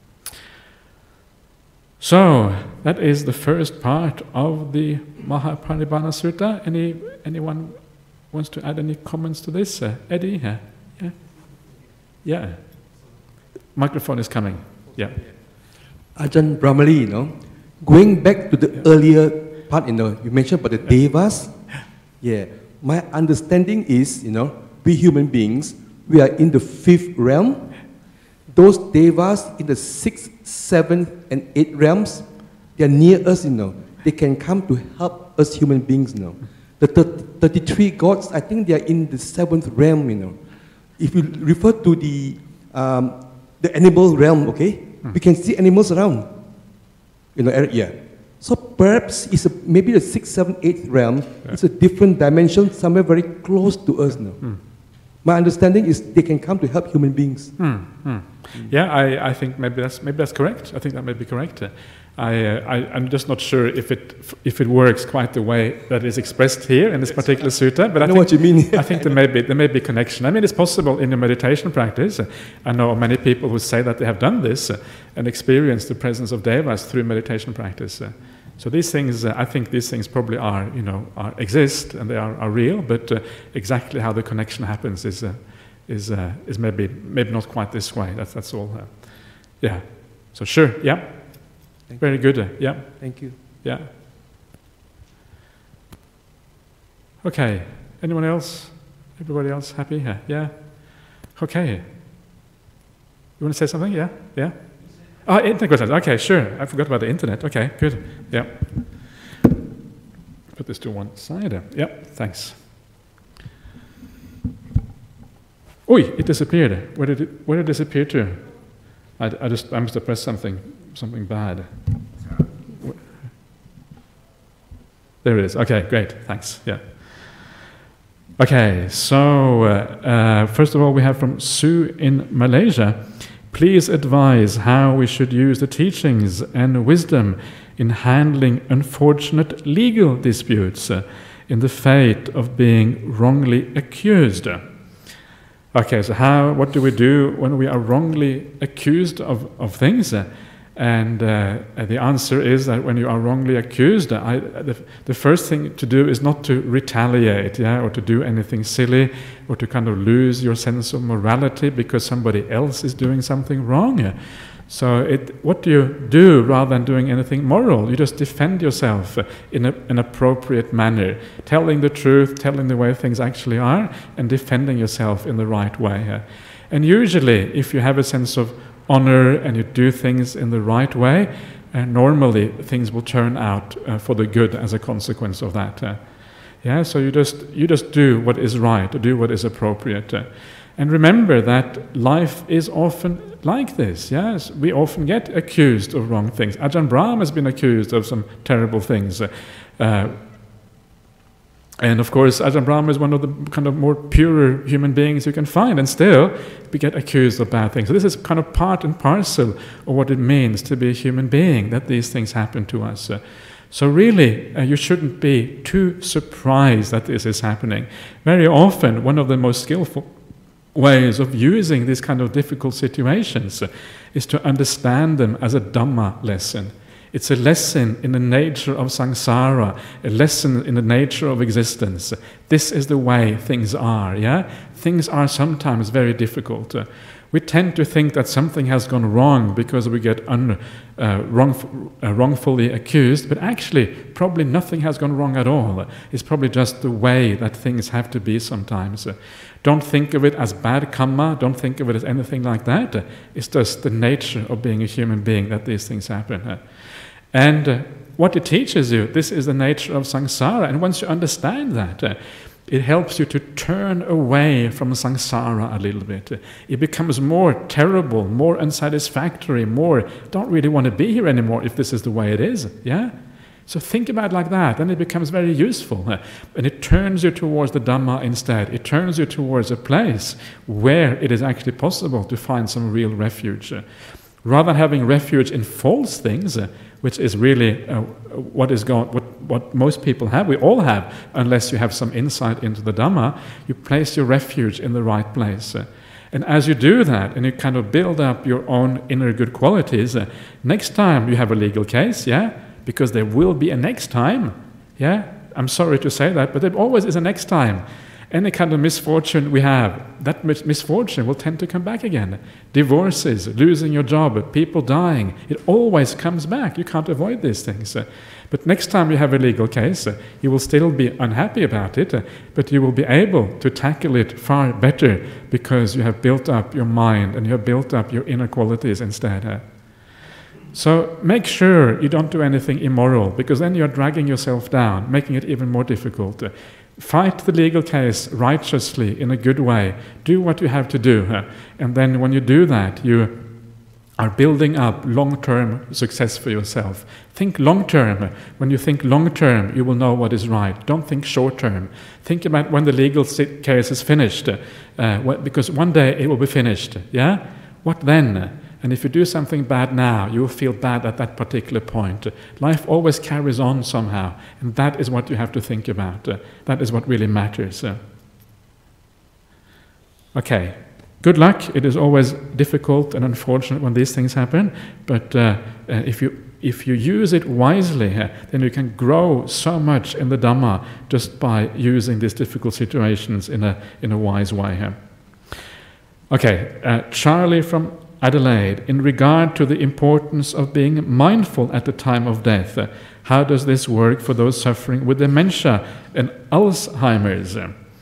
So that is the first part of the Mahaparinibbana Sutta. Anyone wants to add any comments to this? Eddie? Yeah. Microphone is coming. Yeah. Ajahn Brahmali, going back to the earlier part, you mentioned about the devas. Yeah. My understanding is, we human beings, we are in the 5th realm. Those devas in the 6th, 7th, and 8th realms, they are near us, They can come to help us human beings, The 33 gods, I think they are in the 7th realm, If you refer to the animal realm, okay, we can see animals around, So perhaps it's maybe the 6th, 7th, 8th realm. It's a different dimension, somewhere very close to us now. My understanding is they can come to help human beings. Yeah, I think maybe that's correct. I think that may be correct. I'm just not sure if it works quite the way that is expressed here in this particular sutta. But I know what you mean. I think there may be connection. I mean, it's possible in your meditation practice. I know many people who say that they have done this and experienced the presence of devas through meditation practice. So these things, I think these things probably exist and they are real. But exactly how the connection happens is maybe not quite this way. That's all. Yeah. So sure. Yeah. Very good. Yeah. Thank you. Yeah. Okay. Anyone else? Everybody else happy? Yeah. Okay. You want to say something? Yeah. Yeah. Oh, internet. Okay, sure. I forgot about the internet. Okay, good. Yeah. Put this to one side. Yeah. Thanks. Oi! It disappeared. Where did it disappear to? I must have pressed something bad. There it is. Okay, great. Thanks. Yeah. Okay, so first of all, we have from Sue in Malaysia. Please advise how we should use the teachings and wisdom in handling unfortunate legal disputes in the fate of being wrongly accused. Okay, so what do we do when we are wrongly accused of things? And the answer is that when you are wrongly accused, the first thing to do is not to retaliate, or to do anything silly, or to kind of lose your sense of morality because somebody else is doing something wrong. So what do you do rather than doing anything moral? You just defend yourself in an appropriate manner, telling the truth, telling the way things actually are, and defending yourself in the right way. And usually, if you have a sense of honor and you do things in the right way, normally things will turn out for the good as a consequence of that. So you just do what is right, do what is appropriate. And remember that life is often like this, yes? We often get accused of wrong things. Ajahn Brahm has been accused of some terrible things. And of course, Ajahn Brahm is one of the kind of more purer human beings you can find, and still we get accused of bad things. So this is kind of part and parcel of what it means to be a human being, that these things happen to us. So really, you shouldn't be too surprised that this is happening. Very often, one of the most skillful ways of using these kind of difficult situations is to understand them as a Dhamma lesson. It's a lesson in the nature of samsara, a lesson in the nature of existence. This is the way things are, Things are sometimes very difficult. We tend to think that something has gone wrong because we get wrongfully accused, but actually, probably nothing has gone wrong at all. It's probably just the way that things have to be sometimes. Don't think of it as bad karma, don't think of it as anything like that. It's just the nature of being a human being that these things happen. And what it teaches you, this is the nature of samsara, and once you understand that, it helps you to turn away from samsara a little bit. It becomes more terrible, more unsatisfactory, don't really want to be here anymore if this is the way it is, So think about it like that, and it becomes very useful. And it turns you towards the Dhamma instead. It turns you towards a place where it is actually possible to find some real refuge. Rather than having refuge in false things, which is really what most people have, we all have, unless you have some insight into the Dhamma, you place your refuge in the right place. And as you do that, and you kind of build up your own inner good qualities, next time you have a legal case, because there will be a next time, I'm sorry to say that, but there always is a next time. Any kind of misfortune we have, that misfortune will tend to come back again. Divorces, losing your job, people dying, it always comes back. You can't avoid these things. But next time you have a legal case, you will still be unhappy about it, but you will be able to tackle it far better because you have built up your mind and you have built up your inner qualities instead. So make sure you don't do anything immoral, because then you're dragging yourself down, making it even more difficult. Fight the legal case righteously, in a good way. Do what you have to do. And then when you do that, you are building up long-term success for yourself. Think long-term. When you think long-term, you will know what is right. Don't think short-term. Think about when the legal case is finished, because one day it will be finished. What then? And if you do something bad now, you will feel bad at that particular point. Life always carries on somehow, and that is what you have to think about. That is what really matters. Okay, good luck. It is always difficult and unfortunate when these things happen, but if you use it wisely, then you can grow so much in the Dhamma just by using these difficult situations in a wise way. Okay, Charlie from Adelaide, in regard to the importance of being mindful at the time of death, how does this work for those suffering with dementia and Alzheimer's?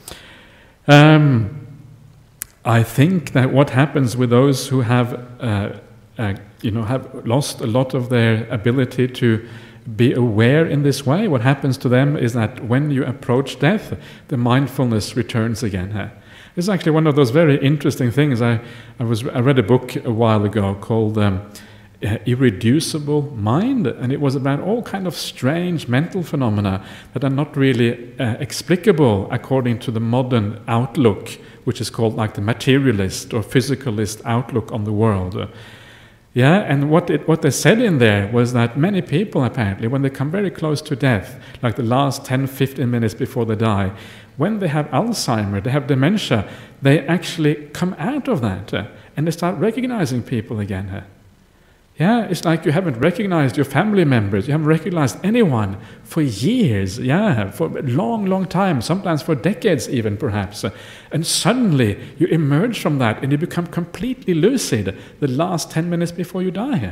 I think that what happens with those who have lost a lot of their ability to be aware in this way, what happens to them is that when you approach death, the mindfulness returns again. It's actually one of those very interesting things. I read a book a while ago called Irreducible Mind, and it was about all kind of strange mental phenomena that are not really explicable according to the modern outlook, which is called like the materialist or physicalist outlook on the world. Yeah, and what they said in there was that many people apparently, when they come very close to death, like the last 10-15 minutes before they die, when they have Alzheimer's, they have dementia, they actually come out of that and they start recognizing people again. Yeah, it's like you haven't recognized your family members, you haven't recognized anyone for years, for a long, long time, sometimes for decades even perhaps. And suddenly you emerge from that and you become completely lucid the last 10 minutes before you die.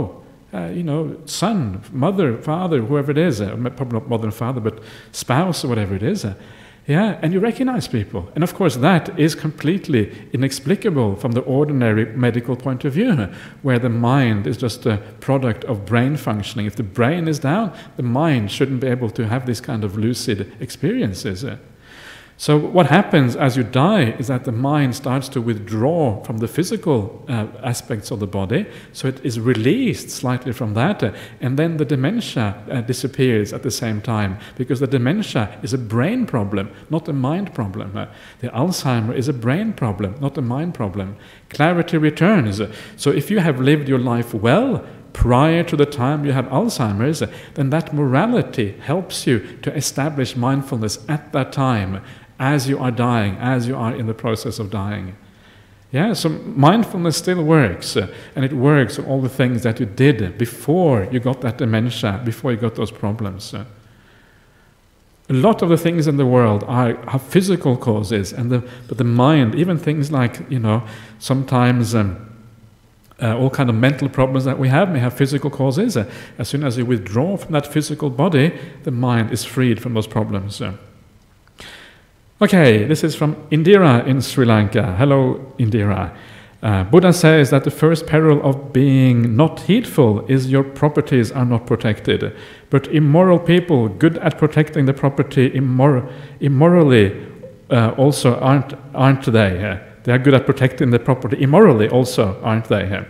Son, mother, father, whoever it is, probably not mother and father, but spouse or whatever it is. And you recognize people. And of course that is completely inexplicable from the ordinary medical point of view, where the mind is just a product of brain functioning. If the brain is down, the mind shouldn't be able to have this kind of lucid experiences. So what happens as you die is that the mind starts to withdraw from the physical aspects of the body, so it is released slightly from that, and then the dementia disappears at the same time, because the dementia is a brain problem, not a mind problem. The Alzheimer is a brain problem, not a mind problem. Clarity returns. So if you have lived your life well prior to the time you have Alzheimer's, then that morality helps you to establish mindfulness at that time, as you are dying, as you are in the process of dying. So mindfulness still works, and it works on all the things that you did before you got that dementia, before you got those problems. A lot of the things in the world have physical causes, but the mind, even things like, sometimes all kind of mental problems that we have may have physical causes. As soon as you withdraw from that physical body, the mind is freed from those problems. Okay, this is from Indira in Sri Lanka. Hello, Indira. Buddha says that the first peril of being not heedful is your properties are not protected. But immoral people, good at protecting the property immorally, also aren't they? They are good at protecting the property immorally also, aren't they?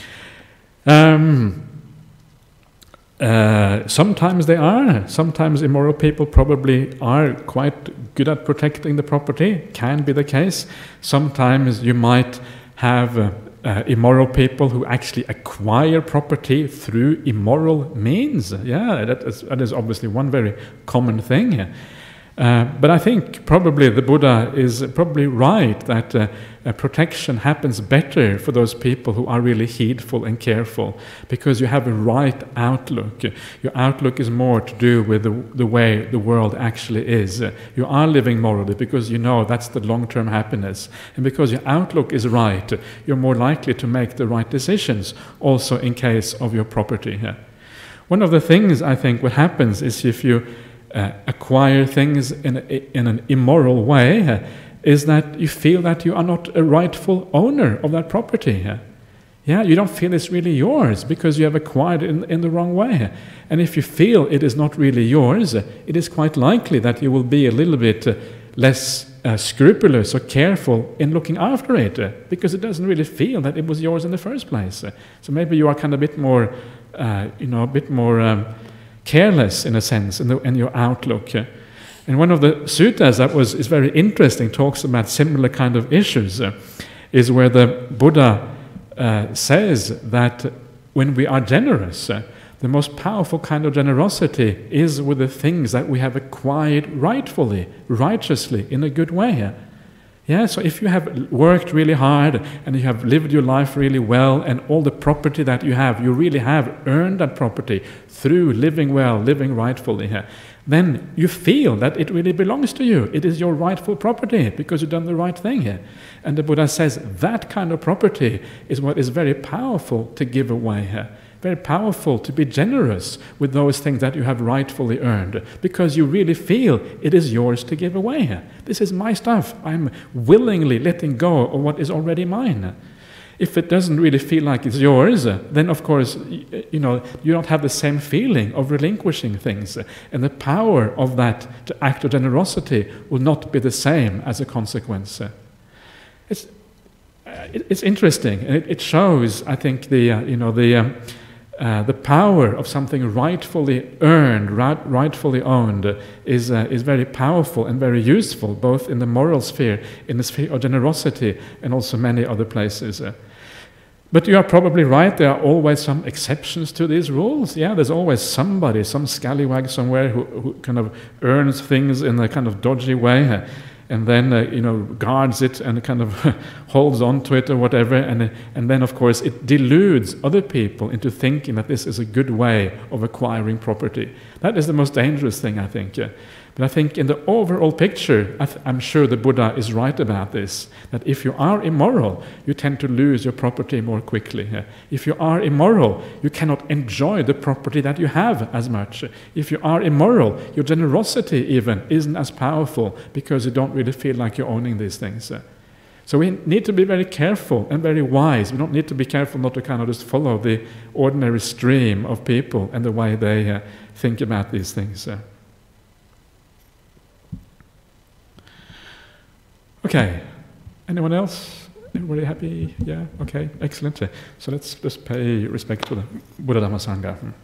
Sometimes they are. Sometimes immoral people probably are quite good at protecting the property. Can be the case. Sometimes you might have immoral people who actually acquire property through immoral means. That is obviously one very common thing. But I think probably the Buddha is probably right that protection happens better for those people who are really heedful and careful, because you have a right outlook. Your outlook is more to do with the way the world actually is. You are living morally because you know that's the long-term happiness. And because your outlook is right, you're more likely to make the right decisions, also in case of your property. One of the things I think what happens is if you acquire things in an immoral way, is that you feel that you are not a rightful owner of that property. You don't feel it's really yours because you have acquired it in the wrong way. And if you feel it is not really yours, it is quite likely that you will be a little bit less scrupulous or careful in looking after it, because it doesn't really feel that it was yours in the first place. So maybe you are kind of a bit more, careless in a sense in your outlook. And one of the suttas that is very interesting talks about similar kind of issues, is where the Buddha says that when we are generous, the most powerful kind of generosity is with the things that we have acquired rightfully, righteously, in a good way. Yeah, so if you have worked really hard and you have lived your life really well, and all the property that you really have earned that property through living well, living rightfully here, then you feel that it really belongs to you. It is your rightful property because you've done the right thing here. And the Buddha says that kind of property is what is very powerful to give away here. Very powerful to be generous with those things that you have rightfully earned, because you really feel it is yours to give away. This is my stuff. I'm willingly letting go of what is already mine. If it doesn't really feel like it's yours, then of course, you don't have the same feeling of relinquishing things. And the power of that act of generosity will not be the same as a consequence. It's interesting, and it shows, I think, the power of something rightfully earned, rightfully owned, is very powerful and very useful, both in the moral sphere, in the sphere of generosity, and also many other places. But you are probably right, there are always some exceptions to these rules. Yeah, there's always somebody, some scallywag somewhere who kind of earns things in a kind of dodgy way, and then guards it and kind of holds on to it or whatever, and then of course it deludes other people into thinking that this is a good way of acquiring property. That is the most dangerous thing, I think. But I think in the overall picture, I'm sure the Buddha is right about this, that if you are immoral, you tend to lose your property more quickly. If you are immoral, you cannot enjoy the property that you have as much. If you are immoral, your generosity even isn't as powerful because you don't really feel like you're owning these things. So we need to be very careful and very wise. We don't need to be careful not to kind of just follow the ordinary stream of people and the way they think about these things. Okay, anyone else? Everybody happy? Yeah, okay, excellent. So let's just pay respect to the Buddha Dhamma Sangha.